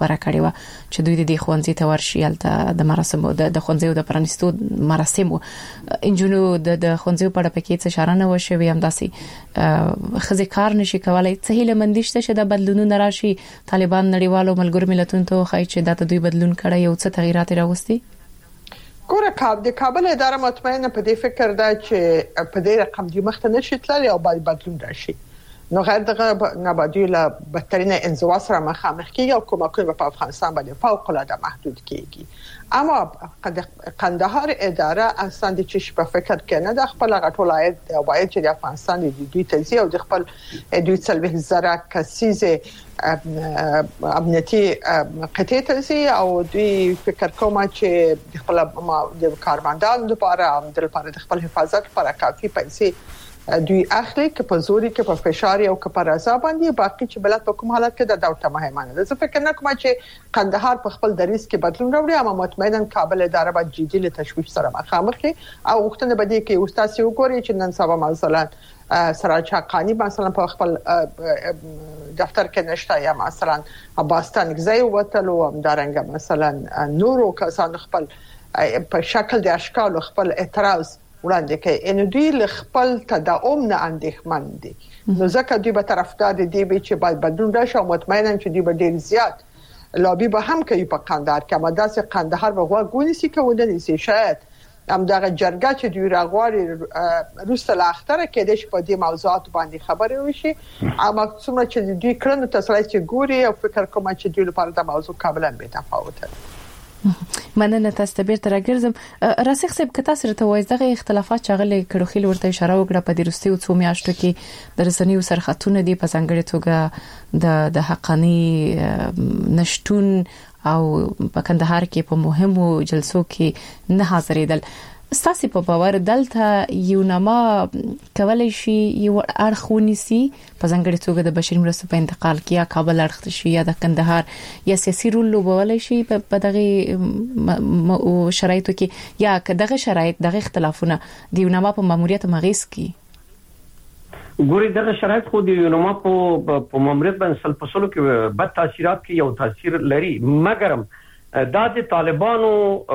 خبره کړې و چې دوی د خوانزي ته ورشي الته د مراسمو د خوانزي د پرانستو مراسمو انجونو د خوانزي په اړه پکې څه اشاره نه وشوي هم داسي خزي کار نشي کولای څه هیله مندشته چې د بدلونونو راشي طالبان نړیوالو ملګرو ملتونو ته خای چې د دوی بدلون کړي او څه تغیرات راوستي ګوره کاب د کابل اداره مطمئنه په دې فکر ده چې په دې رقم دی مخته نشي تللی او باید بدلون راشي نو غیر دغه نبادله بدترین انزوا سره مخامخ کیږي او کومکونه په افغانستان باندې فوق العاده محدود کیږي اما قندهار اداره اصلا د چش په فکر کې نه د خپل غټولایت او باید چې د افغانستان د دوی تجزیه او د خپل دوی څلوي زره کسیزه امنیتي قطعه تجزیه او دوی فکر کوم چې خپل د کارمندانو لپاره د لپاره د خپل حفاظت لپاره کافي پیسې دوی اخلي که په زوري کې په فشار او که په رضا باندې باقي چې بلد په کوم حالت کې د دولت مهمانه ده زه فکر نه کوم چې قندهار په خپل دریس کې بدلون راوړي اما مطمئنا کابل اداره باید جدي له تشویش سره مخامخ شي او وختونه بده کې استاد سی وګوري چې نن سبا مثلا سراج حقانی مثلا په خپل دفتر کې نشته یا مثلا عباستان غزي وتل او همدارنګه مثلا نورو کسان خپل په شکل د اشکال خپل اعتراض وړاندې کوي ان دوی خپل تداوم نه اندېښمن دي نو ځکه دوی به طرفدار دي چې باید بدلون راشي او مطمئنا چې دوی به ډیر زیات لابي به هم کوي په قندهار کې اما داسې قندهار به غوښګونی سي کوي نسی شاید هم دغه جرګه چې دوی راغوري روسه لاختره کې د شپې د موضوعات باندې خبرې وشي اما څومره چې دوی کړنو تاسو چې ګوري او فکر کوم چې دوی لپاره د موضوع کاملا به تفاوت دی مننه تاسو ته بیرته راګرځم راسخ صاحب کته سره ته وایي دغه اختلافات چغلې کړو خل ورته اشاره وکړه په دې رستي او څو میاشتو کې د رسنیو سرخطونه دي په څنګه توګه د د حقانی نشټون او په کندهار کې په مهمو جلسو کې نه حاضرېدل ستاسو په باور دلته یو نما کولای شي یو اړخونی سي په څنګه توګه د بشري مرستو په انتقال کې یا کابل اړخ شي یا د کندهار یا سیاسي رول لوبولای شي په دغه شرایطو کې یا دغه شرایط دغه اختلافونه د یو نما په ماموریت مغیس کې ګوري دغه شرایط خو د یو نما په په ماموریت باندې سل فصلو کې بد تاثیرات کې یو تاثیر لري مګرم دا د طالبانو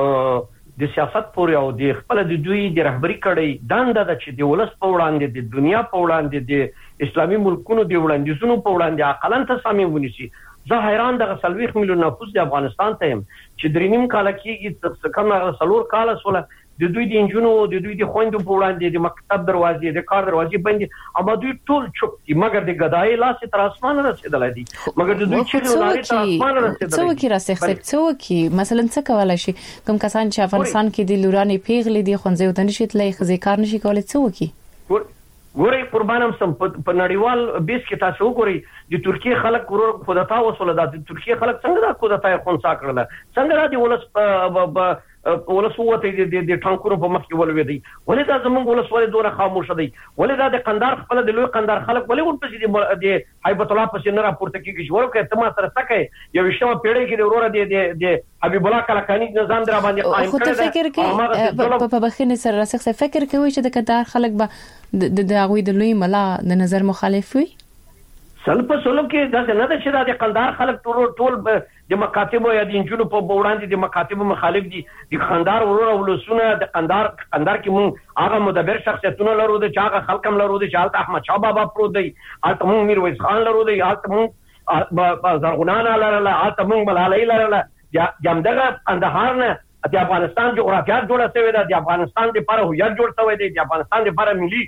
د سیاست پورې او د خپل د دوی د رهبری کړي دانده د چې د ولس په وړاندې د دنیا په وړاندې د اسلامي ملکونو د وړاندیزونو په وړاندې عقلن تصامیم ونیسي زه حیران د سلويخ میلیون نفوس د افغانستان ته چې درینیم کال کې چې کومه سلور کال سره د دوی د انجونو د دوی د خويندو په وړاندې د مکتب دروازې د کار دروازې بندي اما دوی ټول چوپ دي مګر د غدای لاس تر اسمانه رسیدلای دي مګر د دوی چې لاري تر اسمانه رسیدلای څو کې راسخ څو کې مثلا څه کولای شي کوم کسان چې افغانستان کې د لورانې پیغلې دي خونځي او د نشي تلای خزي کار نشي کولای څو کې ګوري قربانم سم په نړیوال بیس کې تاسو وګورئ د ترکیه خلک ورور خودتا وسول د ترکیه خلک څنګه د خودتا خونسا کړل څنګه را دي ولس ولس وته د د ټانکونو په مخ کې ولوي ولې دا زمونږ ولس ولې دوره خاموش دي ولې دا د قندار خپل د لوی قندار خلک ولې ورپسې د هیبت الله پسې نه راپورته کیږي چې ورکه ته ما سره تکه یو شمه پیړې کې د ورور د د حبیب الله کلکانی نظام در باندې قائم کړی خو فکر کې په بخښنه سره راسخ فکر کوي چې د قندار خلک به د دغوی د لوی ملا د نظر مخالف وي سلپ سلوک کې دا نه ده چې د قندار خلک ټول ټول د مکاتب او د انجونو په وړاندې د مکاتب مخالف دي د قندار ورور ولسونه د قندار قندار کې مون هغه مدبر شخصیتونه لرو د چاغه خلکم لرو د چالت احمد شاه بابا پرو دی الته مون میرویس خان لرو دی الته مون زرغونان لرله الته مون ملالۍ لرله جامدغه قندهار نه د افغانستان جغرافیه جوړه شوې ده د افغانستان لپاره هویت جوړ شوی دی د افغانستان لپاره ملي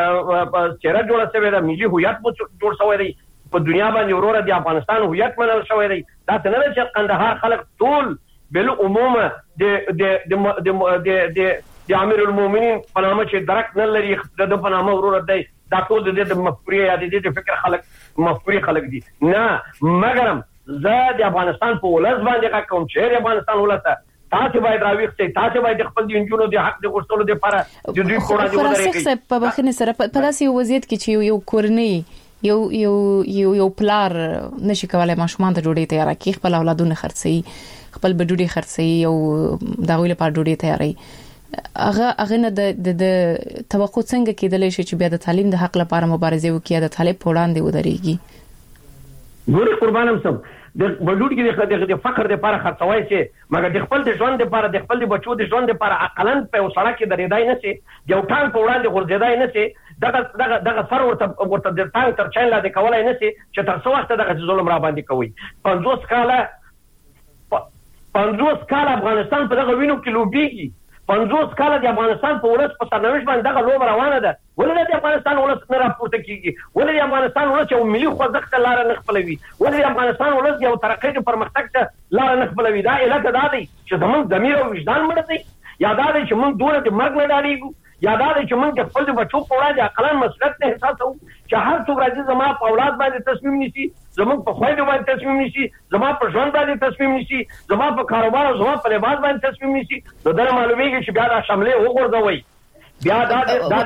چیرې جوړه شوی ده ملي هویت جوړ شوی دی په دنیا باندې ورور د افغانستان هویت منل شوی دی دا څنګه چې قندهار خلک ټول بل عموما د د د د د امیر المؤمنین په نامه چې درک نه لري د په نامه ورور دی دا ټول د مفکوري یا د فکر خلک مفکوري خلک دي نه مګرم زه د افغانستان په ولس باندې کوم چې افغانستان ولته تاسو باید راويخته تاسو باید خپل د انجونو د حق د غوښتلو لپاره د دوی کورونه ودرېږي په بخښنه سره په داسې وضعیت کې چې یو کورنۍ یو یو یو یو پلار نشي کولای ماشومان ته ډوډۍ تیار کړي خپل اولادونه خرڅي خپل بډوډۍ خرڅي او دغه لپاره ډوډۍ تیاري هغه هغه نه د د توقع څنګه کېدلی شي چې بیا د تعلیم د حق لپاره مبارزه وکړي د طالب وړاندې ودرېږي ګوري قربانم سم د بلوټ کې د فقر د لپاره خرڅوي چې مګر د خپل د ژوند لپاره د خپل د بچو د ژوند لپاره عقلن په وسړه کې درېدای نه سي یو ټان په وړاندې غورځېدای نه سي دغه دغه دغه سر ورته ورته د ټان تر چاین لا د کولای نه سي چې تر څو وخت دغه ظلم را باندې کوي پنځوس کاله پنځوس کاله افغانستان په دغه وینو کې لوبېږي پنځوس کاله د افغانستان په ولس په سرنوشت باندې دغه لوبه روانه ده ولې د افغانستان ولس نه راپورته کیږي ولې د افغانستان ولس یو ملي خوځښت لار نه خپلوي ولې د افغانستان ولس یو ترقۍ او پرمختګ ته لار نه خپلوي دا علت دا دی چې زموږ ضمیر او وجدان مړ دی یا دا دی چې موږ دوه د مرګ نه ډاریږو یا دا دی چې موږ د خپل بچو په وړاندې عقلان مسؤلیت نه احساسوو چې هر څوک راځي زما په اولاد باندې تصمیم نیسي زموږ په خویندو باندې تصمیم نیسي زما په ژوند باندې تصمیم نیسي زما په کاروبار او زما په لباس باندې تصمیم نیسي نو دا معلومیږي چې بیا دا شاملې وګرځوي بیا دا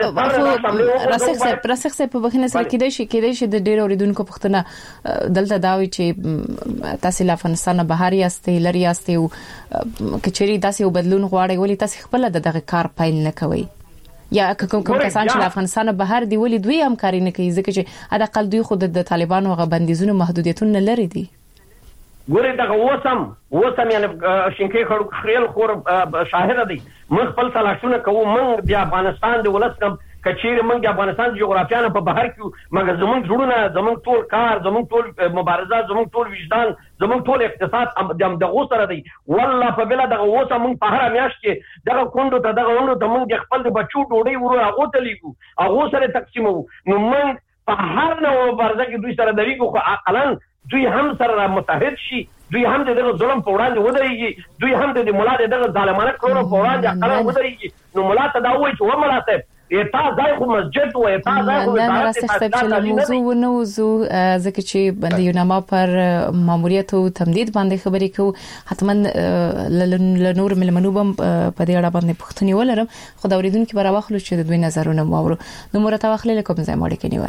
دا راسخ صاحب راسخ صاحب په بخنه سره کېدای شي کېدای شي د ډېر اوریدونکو پښتنه دلته دا وی چې تاسو له افغانستان بهر یاستئ لري یاستئ او کچري تاسو بدلون غواړئ ولې تاسو خپل دغه کار پایل نه کوي یا کوم کوم کسان چې افغانستان بهر دی ولې دوی همکاري نه کوي ځکه چې ادا قل دوی خود د طالبانو غو بندیزونو محدودیتونه لري دي ګورې دا وسم وسم یعنی شینکې خړل خور شاهد دی موږ خپل تلاشونه کوو موږ د افغانستان د ولسم کچېره موږ د افغانستان جغرافیانه په بهر کې مګر زموږ جوړونه زموږ ټول کار زموږ ټول مبارزه زموږ ټول وجدان زموږ ټول اقتصاد د غوسره دی والله په بل دغه وسه موږ په هر میاشت کې دغه کوندو ته دغه وندو ته موږ خپل د بچو ډوډۍ ورو هغه ته لیکو هغه سره تقسیمو نو موږ په هر نوع مبارزه کې دوی سره دریږو خو عقلن دوی هم سره متحد شي دوی هم دغه ظلم په وړاندې ودرېږي دوی هم د مولا دغه ظالمانه کړو په وړاندې عقلن ودرېږي نو مولا ته دا وایي چې و مولا ته اته ځای خو مسجد و اته ځای خو دا راسخ صاحب چې موضوع ونوزو ځکه چې د یوناما پر ماموریت او تمدید باندې خبرې کو حتما ل نور ملمنو بم په دې اړه باندې پوښتنه ولرم خو دا اوریدونکو به راوخلو چې د دوی نظرونه مو نو مرته واخلې کوم ځای مړ کې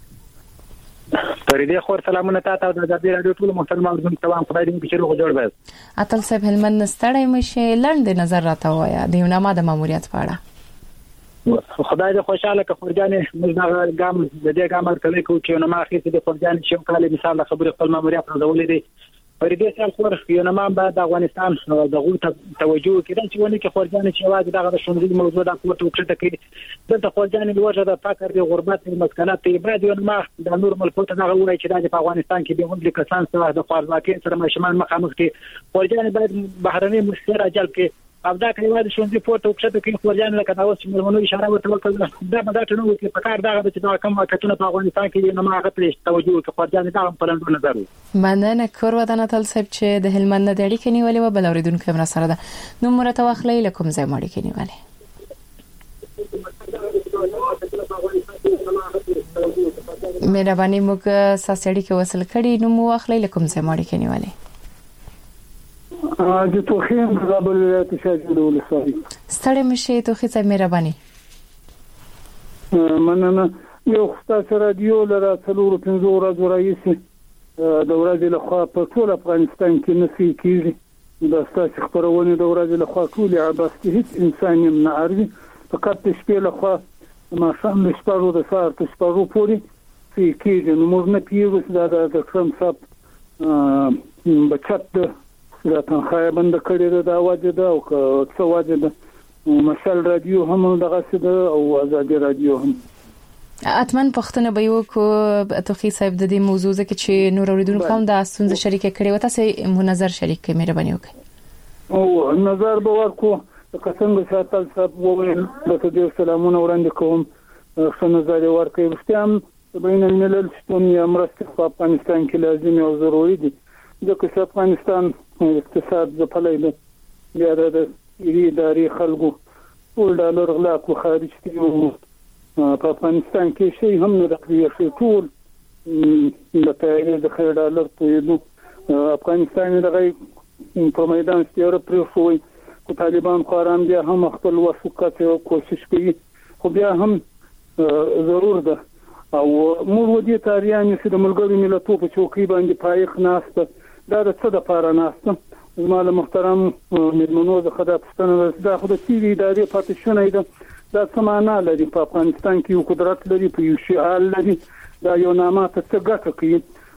نیولې فريدي خور سلامونه تاسو د ازادي رادیو ټول محترم اوریدونکو ته خدای دې چې روغ جوړ وي اتل صاحب هلمند ستړی مشه لاندې نظر راته وایا د یوناما د ماموریت په اړه خدای دې خوشاله که خورجانې موږ دا ګام د دې ګام کله کو چې نو ما اخیسته د خورجانې شم کله مثال د خبرې خپل ماموریت راځولې دي فريدي سال خور یو نو ما بعد د افغانستان د غو توجه کړي چې ونه کې خورجانې چې واځي دغه د شوندې موضوع د کوټو کړه کې دلته خورجانې لوجه د فقر د غربت د مسکنات د بعد یو ما د نور ملکونو ته دغه وایي چې د افغانستان کې به هم د کسان سره د خپلواکۍ سره مشمن مخامخ دي خورجانې باید بهرني مشتري اجل کې او دا کلیوال شوندې فوټو کښته کې خورجان لکه دا اوس چې مرمنو اشاره ورته وکړه دا به دا ټنو کې په کار دا چې دا کوم وختونه په افغانستان کې نه ماغه پرې توجه وکړي خورجان دا هم په لندن نظر مننه کور ودانه تل صاحب چې د هلمند د اړیکې نیولې و بل اوریدونکو هم سره ده نو مرته واخلې لکم ځای مړ کې نیولې مهرباني موږ ساسړي کې وصل کړي نو مو واخلې لکم ځای مړ کې نیولې د توخیم د زابل ولایت شاجوړ ولسوالۍ ستړي مشه توخی صاحب مهرباني مننه یو خاصه رادیو لرا څلور پنځه ورځې راځي د ورځې له خوا په ټول افغانستان کې نفي کیږي د ستاسو خبرونه د ورځې له خوا ټول عباس کې هیڅ انسان نه عارضي فقط د شپې له خوا ما شام د شپږو د سهار تر شپږو پورې فی کیږي نو موږ نه پیږو چې د ټرمپ صاحب بچت دا تنخواه بند کړی دا واجه ده او څه واجه ده مشال رادیو هم دغه څه ده او ازادي رادیو هم اتمن پښتنه به یو کو توخی صاحب د دې موضوع ځکه چې نور اوریدونکو هم د اسونځ شریک کړي وته سه منظر شریک کړي مهرباني وکړئ او نظر به ورکو څنګه چې تاسو صاحب وویل د دې سلامونه وړاندې کوم څه نظر ورکړي وستم بین الملل شتون یا مرسته په افغانستان کې لازمي او ضروري دي ځکه چې افغانستان اقتصاد ځپلای دی بیا د اداري خلکو ټول ډالر غلا کو خارج کیږي په افغانستان کې شي هم نه راځي چې ټول د تایید د خیر ډالر په افغانستان دغه په میدان ستیره پرفوي کو طالبان خوران بیا هم خپل وسوکات او کوشش کوي خو بیا هم ضرور ده او موږ ودی تاریان چې د ملګرو ملتونو په چوکۍ باندې پایخ ناسته دا د څه د پاره ناسته زموږ محترم ملمنو د خدای پښتنه دا خو د تیری ادارې پاتشونه ده دا څه معنا لري په افغانستان کې یو قدرت لري په یو شعار لري دا یو نامه ته څه ګټه کوي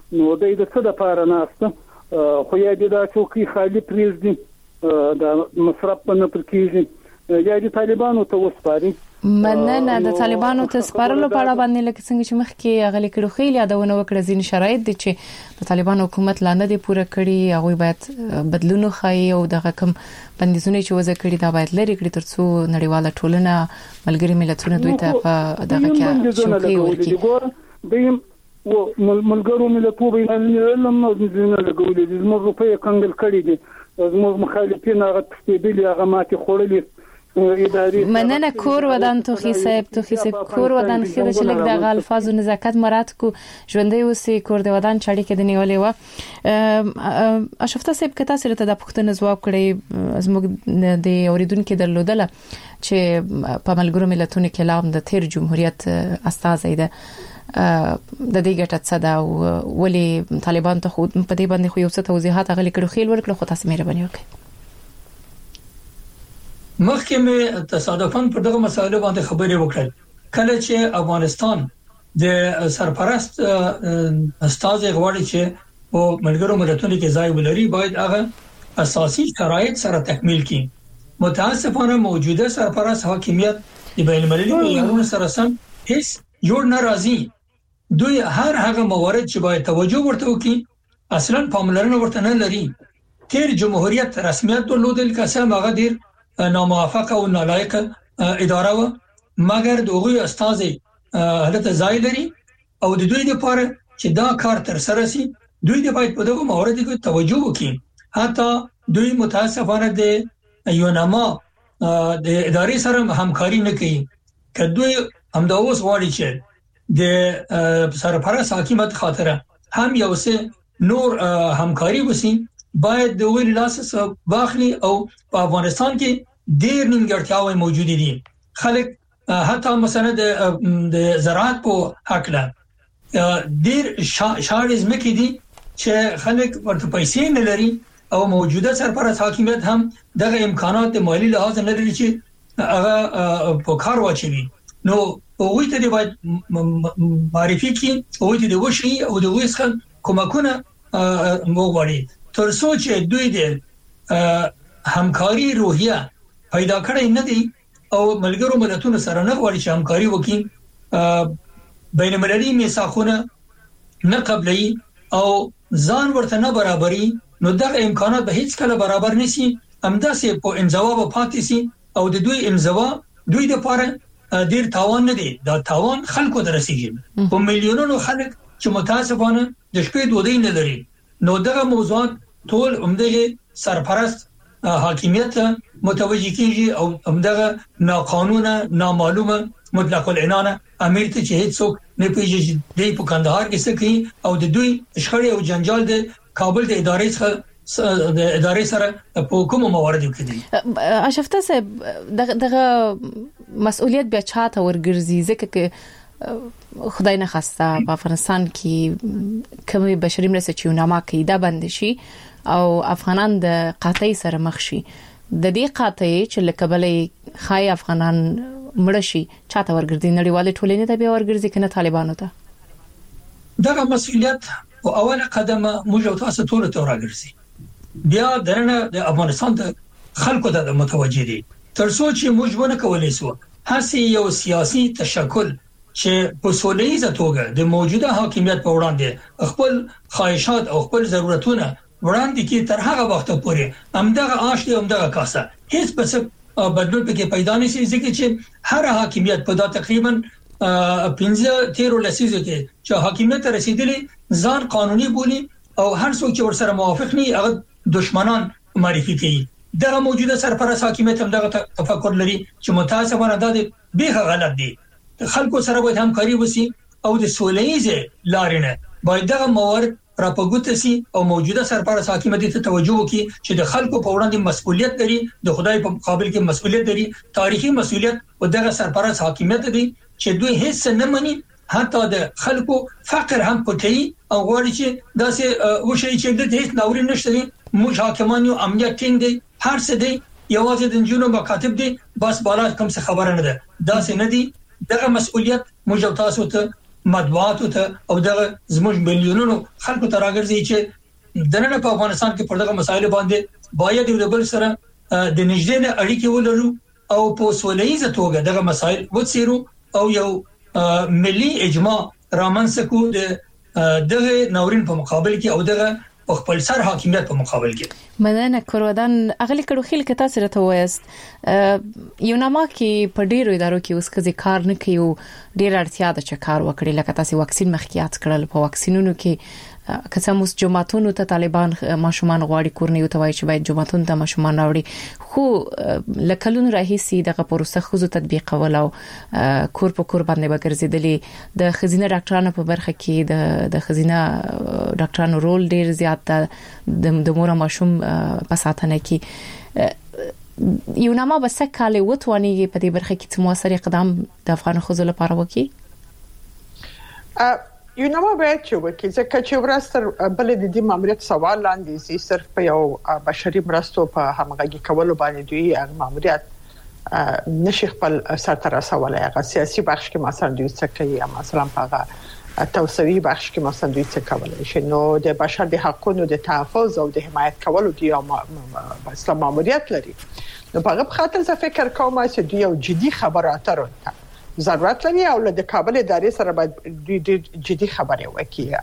نو د دې څه د پاره ناشته خو یا د چوکي خالي پریزدي د مصرف په پرکیږي یا د طالبانو ته وسپاري. مننه. د طالبانو ته سپارلو په اړه باندې لکه څنګه چې مخکې غلي کړو خېل یادونه وکړه ځین شرایط دي چې د طالبانو حکومت لاندې دی پوره کړی هغه باید بدلونو خای او دغه کم بندیزونه چې وځ کړی دا باید لري کړی ترڅو نړیواله ټولنه ملګری ملتونه دوی ته په دغه کې شوکي ورکړي. دیم و ملګرو ملتونو باندې لمنه ځینې لګولې دي زموږ روپې کنګل کړی دي زموږ مخالفین هغه تستیبلی هغه ماتي خورلې مننه. کور ودان توخی صاحب توخی صاحب کور ودان خیر چې لګ د الفاظ او نزاکت مراد کو ژوندې اوسې کور د ودان چړې کې د نیولې و. اشرف صاحب کته سره ته د پښتون ځواب کړی زموږ د اوریدونکو درلودله چې په ملګرو ملتونو کې لام د تیر جمهوریت استازی ده د دې ګټه څه ده او ولې طالبان ته خود په دې باندې خو یو څه توضیحات غلي کړو خېل ورکړو خو تاسو مهرباني وکړئ. مخکې مې تصادفاً پر دغه مسایلو باندې خبرې وکړل کله چې افغانستان د سرپرست استازي غواړي چې په ملګرو ملتونو کې ځای ولري باید هغه اساسي شرایط سره تکمیل کړي. متاسفانه موجوده سرپرست حاکمیت د بین المللي معیارونو سره سم هیڅ جوړ ناراضي. دوی هر هغه موارد چې باید توجه ورته وکړي اصلا پاملرنه ورته نه لري. تیر جمهوریت رسمیت درلودل قسم هغه ډیر ناموافقه او نالایق اداره و مګر دغه استازي حالت ځای لري او د دوی لپاره چې دا کار تر سره سي دوی د باید په دغه موارد کې توجه وکړي. حتی دوی متاسفانه د یوناما د ادارې سره همکاري نه کوي. که دوی همدا اوس غواړي چې د سرپرست حکومت خاطره هم یو څه نور همکاري وسی باید د ویل لاسس واخلي او په افغانستان کې ډېر نیمګړتیاوې موجود دي. خلک حتی مثلا د زراعت په حق له ډېر شاړې ځمکې دي چې خلک ورته پیسې نه لري او موجوده سرپرست حکومت هم دغه امکانات مالی لحاظ نه لري چې هغه په کار واچوي. نو هغه ته باید معرفي کړي او د وشي او د وسخ کومکونه موغوري تر څو چې دوی د همکاري روحیه پیدا کړی نه دي او ملګرو ملتونو سره نه غواړي چې همکاري وکړي بین المللي میثاقونه نه قبلي او ځان ورته نه برابري نو دغه امکانات به هیڅ کله برابر نشي. همداسې په انزوا په پاتې سي او د دوی انزوا دوی د پاره ډیر تاوان نه دی. دا تاوان خلکو درسیږي په میلیونونو خلک چې متاسفانه د شپې دوی نه لري. نو دغه موضوعات ټول عمده سرپرست حاکمیت متوجه کیږي او عمده ناقانونه نامعلومه مطلق العنان امیر ته چې هیڅ څوک نه پیژني د په کندهار کې څه کوي او د دوی شخړې او جنجال د کابل د ادارې څخه د ادارې سره په کومو مواردو کې دي. اشرف صاحب دغه دغه مسؤلیت بیا چاته ورګرځي ځکه چې خدای نه خواسته په افغانستان کې کومي بشري مرسته چې نامه کوي دا بند شي او افغانان د قحطۍ سره مخ شي. د دې قحطۍ چې لکبلې خای افغانان مړ شي چاته ورګرځي نړیواله ټولنې ته بیا ورګرځي کنه طالبانو ته. دغه مسؤلیت او اوله قدمه موږ او تاسو ټول ته راګرځي. بیا درنه د افغانستان د خلکو ته متوجه دي تر څو چې موږ ونه کولای سو هڅه یو سیاسي تشکل چې په سولېزه توګه د موجوده حاکمیت په وړاندې خپل خواهشات او خپل ضرورتونه وړاندې کې تر هغه وخت پورې همدغه آش دی همدغه کاسه هیڅ څه بدلون پکې پیدا نشي ځکه چې هر حاکمیت په دا تقریبا پنځه تیر لسیزه کې چې حاکمیت رسیدلی ځان قانوني بولی او هر څوک چې ورسره موافق نه هغه دشمنان معرفي کوي. دغه موجوده سرپرست حاکمیت هم دغه تفکر لري چې متاسفانه د بیخ غلط دي. خلکو سره باید همکاري وسی او د سولېزه لارینه باید دغه موارد راپګوت سي او موجوده سرپرست حاکمیت ته توجه وکړي چې د خلکو په وړاندې مسؤلیت لري د خدای په مقابل کې مسؤلیت لري تاریخي مسؤلیت او دغه سرپرست حاکمیت دي چې دوی هیڅ نه مني حتی د خلکو فقر هم پټي او غواړي چې داسې وشي چې د هیڅ ناوري نشته. موږ حاکمان یو امنیت ټینګ دي هر څه دي یوازې د جنونو مکاتب دي بس بالا کوم څه خبره نه ده داسې نه دي. دغه مسؤلیت موږ تاسو ته مطبوعاتو ته او دغه زموږ ملیونونو خلکو ته راګرځي چې دنه په افغانستان کې پر دغه مسایل باندې باید یو بل سره د نږدې اړیکې ولرو او په سولهییزه توګه دغه مسایل وڅېرو او یو ملي اجماع رامنځته کو د دغه ناورین په مقابل کې او دغه خپل سر حاکمیت په مقابل کې. مننه کورودان اغلی کړو خل کې تاسو راته وایست یو نامه کې په ډیرو ادارو کې اوس کزي کار نه کوي ډیر اړتیا ده چې کار وکړي لکه تاسو واکسین مخکیات کړل په واکسینونو کې که موږ جماعتونو ته طالبان ماشومان غواړي کورنۍ ته وایي چې باید جماعتونو ته ماشومان راوړي خو لکلون راهیسي دغه پروسه خو تطبیقول او کور په کور باندې وګرځیدلې د خزینه ډاکټرانو په برخه کې د د خزینه ډاکټرانو رول ډیر زیات ده د مور ماشوم په ساتنه کې یو نامه بس کاله وټوانیږي په دې برخه کې چې موثر اقدام د افغان خزو لپاره وکړي. یو نامه باید چې وکړي ځکه چې ورستر بل د دې ماموریت سوال لاندې زی صرف په یو بشري مرستو په همغږي کولو باندې دوی هغه ماموریت نشي خپل سرته رسولای. هغه سیاسي بخش کې مثلا دوی څه کوي مثلا په توسعوي بخش کې مثلا دوی څه کولای شي نو د بشر د حقوقو د تحفظ او د حمایت کولو دی او اصلا ماموریت لري نو په هغه خاطر زه فکر کوم چې دوی یو جدي خبره اترو ضرورت لري او له کابل ادارې سره باید دوی جدي خبرې وکړي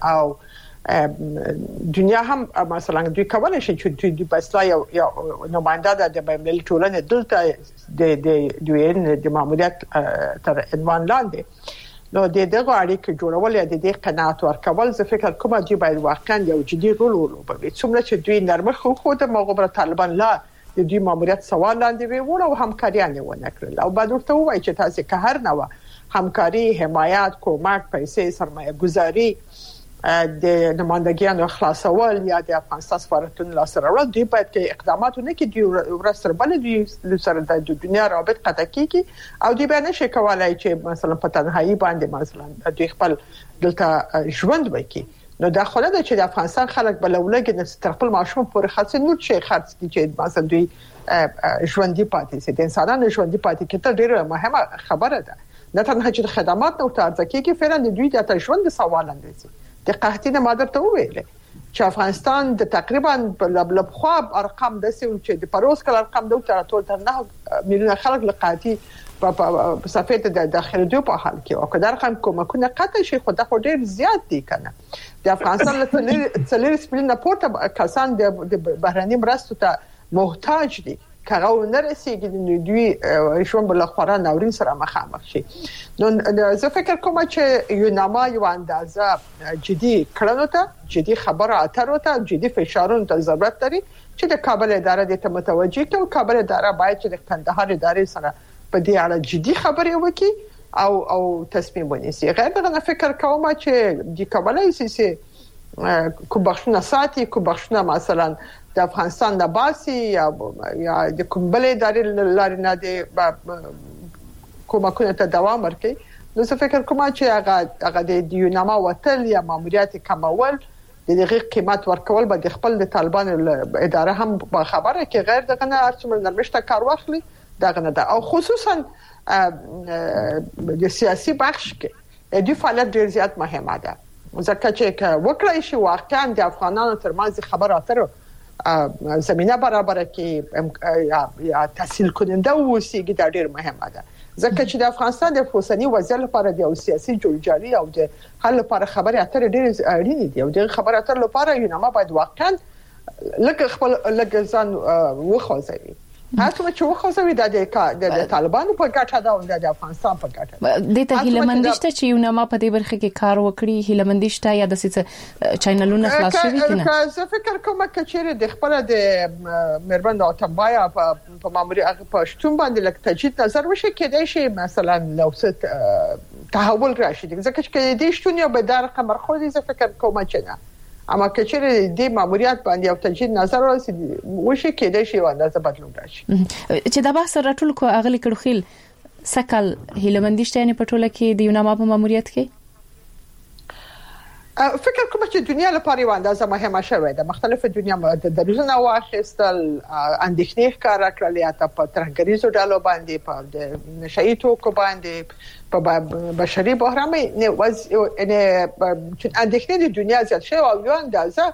او دنیا هم مثلا دوی کولای شي چې دوی بس لا یو نماینده د بین‌المللي ټولنې دلته د د دوی د ماموریت تر عنوان لاندې نو د دغه اړیکې جوړول یا د دې قناعت ورکول زه فکر کوم چې باید واقعا یو جدي رول ولوبوي څومره چې دوی نرمه خو خو د مغبره طالبان لا د دوی ماموریت سوال لاندې وي او همکاریانه ونه کړل او بعد ورته وایي چې تاسو که هر نوع همکاري حمایت کومک پیسې سرمایه گذاری د نمائندګانو خلاصول یا د افغانستان سفارتونو لاسره راوړل دوی باید کې اقدامات ونه کړي دوی ورسره بل دوی سره د دنیا رابط قطع کیږي او دوی به نشي کولای چې مثلا په تنهایی باندې مثلا دوی خپل دلته ژوند وکړي نو دا خو نه چې د افغانستان خلک بلولګي نه تر خپل ماشوم پورې خاصه نور شي خرڅ کی چې مثلا دوی ژوندۍ پاتې سي د انسانانو ژوندۍ پاتې کېدل ډیره مهمه خبره ده نه تنها چې خدمات نو ترځ کیږي فعلا د دوی د ژوند سوال اندېږي د قحطۍ مادر ته ویل چې افغانستان د تقریبا بل خو ارقام د سیو چې د پروس کل ارقام د تر ټول تر نه میلیونه خلک لقاتی په صفحه د داخلي دوه په حال کې او کدار خان کومکونه قطع شي خو د خو ډیر زیات دي کنه د افغانستان له څلور سپلین پورته کسان د بهرني مرستو ته محتاج دي کغه نه رسیدي دوی شوم بل خورا ناورین سره مخامخ شي نو زه فکر کوم چې یو نامه یو اندازه جدي کړنو ته جدي خبره اترو ته جدي فشارونو ته ضرورت لري چې د کابل اداره د متوجي ته کابل اداره باید چې د کندهار ادارې سره په دې اړه جدي خبرې وکړي او او تصمیم ونیسي غیر دغه فکر کوم چې د کابل سیسي کوم بخښنه ساتي کوم بخښنه مثلا د افغانستان د باسي یا یا د کومبل ادارې لارې نه دي کومکونه ته دوام ورکړي نو زه فکر کوم چې هغه هغه د یوناما وتل یا ماموریت کمول د دغه قیمت ورکول به د خپل د طالبان اداره هم خبره کې غیر دغه نه ارڅمل نرمشته کار واخلي دغه نه ده او خصوصا د سیاسي بخش کې د فعالیت ډیر زیات مهمه ده ځکه چې وکړای شي واقعا د افغانانو ترمنځ خبره اترو زمينه برابر کې یا یا تحصیل کننده اوسېږي دا ډیر مهمه ده ځکه چې د افغانستان د فوسنی وضعیت لپاره د سیاسي جوړجاړي او د حل لپاره خبرې اترې ډیر اړینې دي او د خبرې اترې لپاره یو نامه باید واقعا لکه خپل لکه ځان وخوځوي هڅه چې وخوځوي د طالبانو په ګټه ده او د افغانستان په ګټه ده د ته هیلمندشته چې یو نامه په دې برخه کې کار وکړي هیلمندشته یا د څه چینلونو خلاص شوی کنه زه فکر کوم چې چیرې د خپل د مېرمن اتمبایا په ماموري په شتون باندې لکه تجدید نظر وشي کېدای شي مثلا لو څه تحول راشي ځکه چې د شتون یو به در قمر خو دې زه فکر کوم چې نه اما کچره د ماموریت باندې او تجدید نظر ورسې وشي کېدای شي اندازه بدلون راشي چې دا بحث راټول کو اغلی کړخیل سکل هیلمندشته نه پټوله کې د یوناما په ماموریت کې فکر کوم چې دنیا لپاره یو اندازه مهمه شوې ده. مختلفه دنیا د دروزنه واخیستل اندېښنې ښکارا کړل یا په ترهګریزو ډلو باندې په نشئی توکو باندې په بشري بحران نه وز ان اندېښنې د دنیا زیات شوی او یو اندازه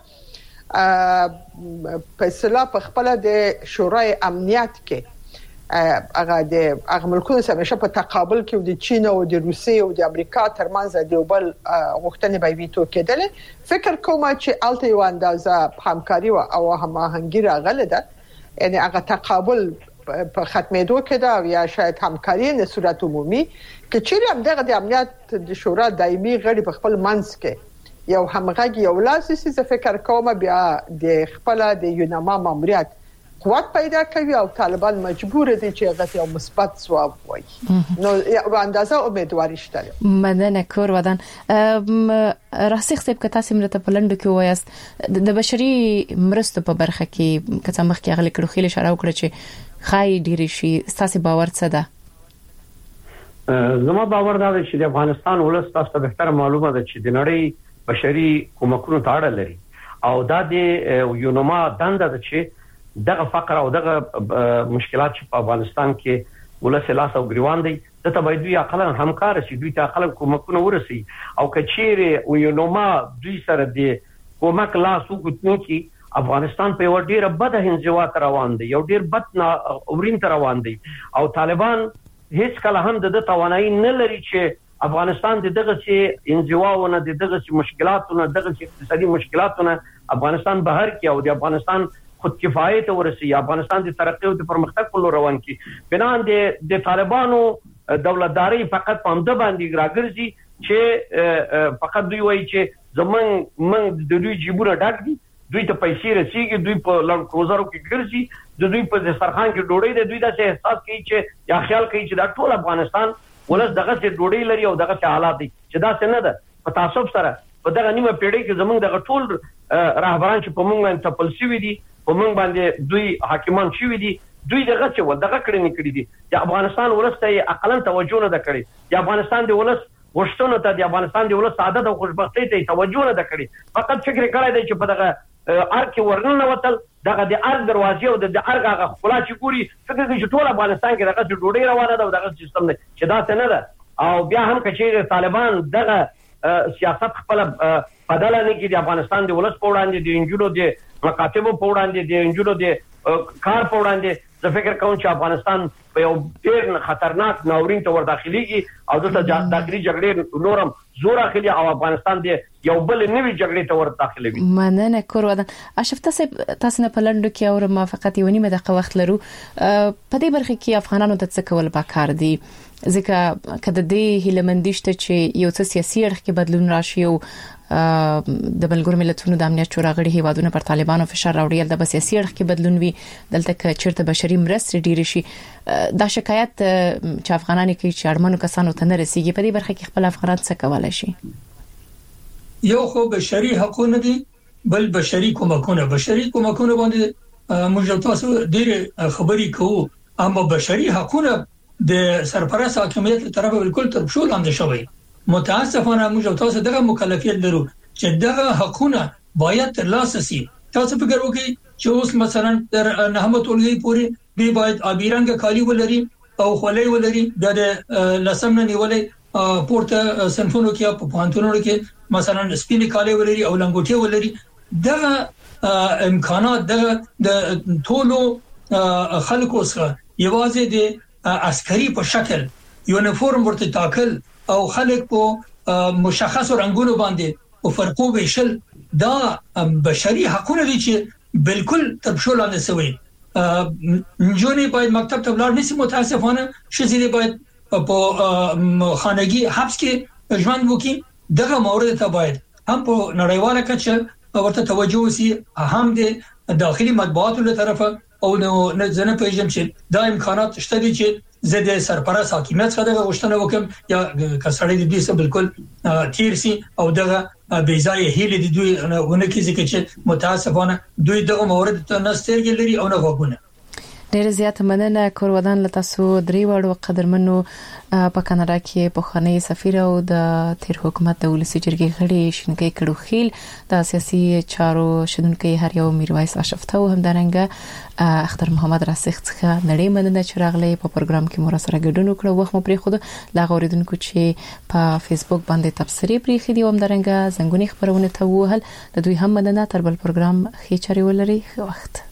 په اصطلاح په خپل د شورای امنیت کې هغه د هغه ملکونو سره په تقابل کې د چین او د روسیې او د امریکا ترمنځ د بل غوښتنې به ویټو کېدل. فکر کوم چې الته یو اندازه همکاري او هماهنګي راغله ده، یعنی هغه تقابل په ختمېدو کې ده یا شاید همکاري نه صورت عمومي کې چې هم دغه د امنیت د شورا دایمي غړي په خپل منځ کې یو همغږي یو لاسي څه فکر کوم بیا د خپل د یوناما ماموریت قوت پیدا کوي او طالبان مجبور دي چې هغه یو مثبت ځواب وایي. نو یو اندازه امیدواري شته. مدنه کور ودان راسخ سیب کتا سیمرته پلند کې وایست د بشري مرستو په برخه کې کته مخ کې غلي کړو خېل اشاره وکړه چې خای ډیر شي. تاسو باور څه ده؟ زما باور دا چې د افغانستان ولس تاسو ته به معلومه ده چې د نړۍ بشري کومکونو ته اړه لري او دا د یونوما دنده ده چې دغه فقر او دغه مشکلات چې په افغانستان کې ولس لاس او ګریوان دي د تبعید یا خلک همکار شي دوی ته خلک کومکونه ورسي او کچېره وینوما دوی سره د کومک لاس وګتنو کې افغانستان په یو ډیر بد هنځوا روان دي یو ډیر بد نه اورین روان دي او طالبان هیڅ کله هم د توانایي نه لري چې افغانستان دغه چې انځواونه دغه چې مشکلاتونه دغه چې اقتصادي مشکلاتونه افغانستان بهر کې او د افغانستان خود کفایت ورسي افغانستان د ترقی او د پرمختګ په لور روان کی. بنان د د طالبانو دولتداري فقط پام د باندې راګرځي چې فقط دوی وایي چې زمون من د دوی جیبونه ډک دي، دوی ته پیسې رسیږي، دوی په لړ کوزارو کې ګرځي، د دوی په سرخان کې ډوډۍ ده، دوی دا احساس کوي چې یا خیال کوي چې دا ټول افغانستان ولس دغه څه ډوډۍ لري او دغه څه حالات دي چې دا څه نه ده. په تعصب سره په دغه نیمه پیړۍ کې زمونږ دغه ټول رهبران چې په مونږ باندې تپل شوی دي په مونږ باندې دوی حاکمان شوی دي دوی دغه څه ول دغه کړی نه کړی دي. د افغانستان ولس ته عقلن توجه نه کړی، د افغانستان د ولس غوښتنو ته د افغانستان د ولس سعادت او خوشبختی ته توجه نه کړی. فقط فکر کړی دی چې په دغه ارکه ورننه وتل دغه د ارګ دروازې او د ارګ هغه خلا چې ګوري فکر کوي چې ټول افغانستان کې دغه ډوډۍ روانه ده او دغه سیستم دی چې دا څه نه ده. او بیا هم کچې طالبان دغه سیاست خپل بدل نه کړي د افغانستان د ولس په وړاندې د انجونو د مکاتبو په وړاندې د انجونو د کار په وړاندې زه فکر کوم چې افغانستان په یو ډېر خطرناک ناورین ته ور داخليږي او دلته داخلي جګړې نورم زور اخلي او افغانستان د یو بل نوې جګړې ته ور داخلوي. مننه کور ودان اشرف تاسو تاسو نه پلند کې اور موافقت یو نیمه دقیقه وخت لرو. په دې برخه کې افغانانو ته څه کول پکار دي ځکه کده دې هیلمندشته چې یو څه سیاسي اړخ کې بدلون راشي او د بلګور ملتونو د امنیت شورا غړي هیوادونو پر طالبانو فشار راوړي د سیاسي اړخ کې بدلون وي دلته کې چیرته بشري مرستې ډیر شي. دا شکایت چې افغانان کوي چې اړمنو کسانو ته نه رسیږي په دې برخه کې خپل افغانان څه کولای شي؟ یو خو بشري حقوقونه دي بل بشري کومکونه بشري کومکونه باندې موږ تاسو ډیر خبري کوو اما بشري حقوقونه د سرپرست حاکمیت له طرفه بالکل تر شو لاندې شوی. متاسفانه موږ تاسو دغه مکلفیت لرو چې دغه حقوقونه باید ترلاسه شي. تاسو فکر وکړئ چې اوس مثلا تر نهمت ولګي پوری به باید ابیرنګ کالی ولري او خولې ولري د لسمنه نیولې پورته سنفونو کې په پانتونو کې مثلا سپینې کالی ولري او لنګوټي ولري. دغه امکانات د ټولو خلکو سره یوازې د عسکري په شکل یونیفورم ورته تاکل او خلک په مشخص رنگونو باندې او فرقو ویشل دا بشري حقوقونه دي چې بالکل تبشول نه سوي. نجونې باید مکتب ته ولاړ نشي متاسفانه شې باید په خانگی حبس کې ژوند وکړي. دغه مورد ته باید هم په نړیواله کچه ورته توجه وشي هم د داخلي مطبوعاتو له طرفه او نو زنه پېژم چې دا امکانات شته دي چې زه د سرپرست حاکمیت څخه غوښتنه وکم یا کسړې د دې څخه بالکل تیر سي او دغه بیځای هیله د دوی ونه کې چې متاسفانه دوی دغه مورد ته نسترګل لري او نه غوونه. ډېر زیات مننه کور ودان لته سو درې وړو قدرمنو په کاناډا کې په خاني سفیر او د تیر حکومت د ولسی جرګې غړي شینکې کډوخیل د سیاسي چارو شدونکو هر یو میرویس اشرفته او همدارنګه اختر محمد راسخ څخه نړۍ مننه چې راغلي په پروګرام کې مور سره ګډون وکړو وخت مو پرې خود لا غوړیدونکو چې په فیسبوک باندې تبصرې پرې خېدي او همدارنګه زنګونی خبرونه ته وهل د دوی هم مننه تر بل پروګرام خې چاري ولري خو وخت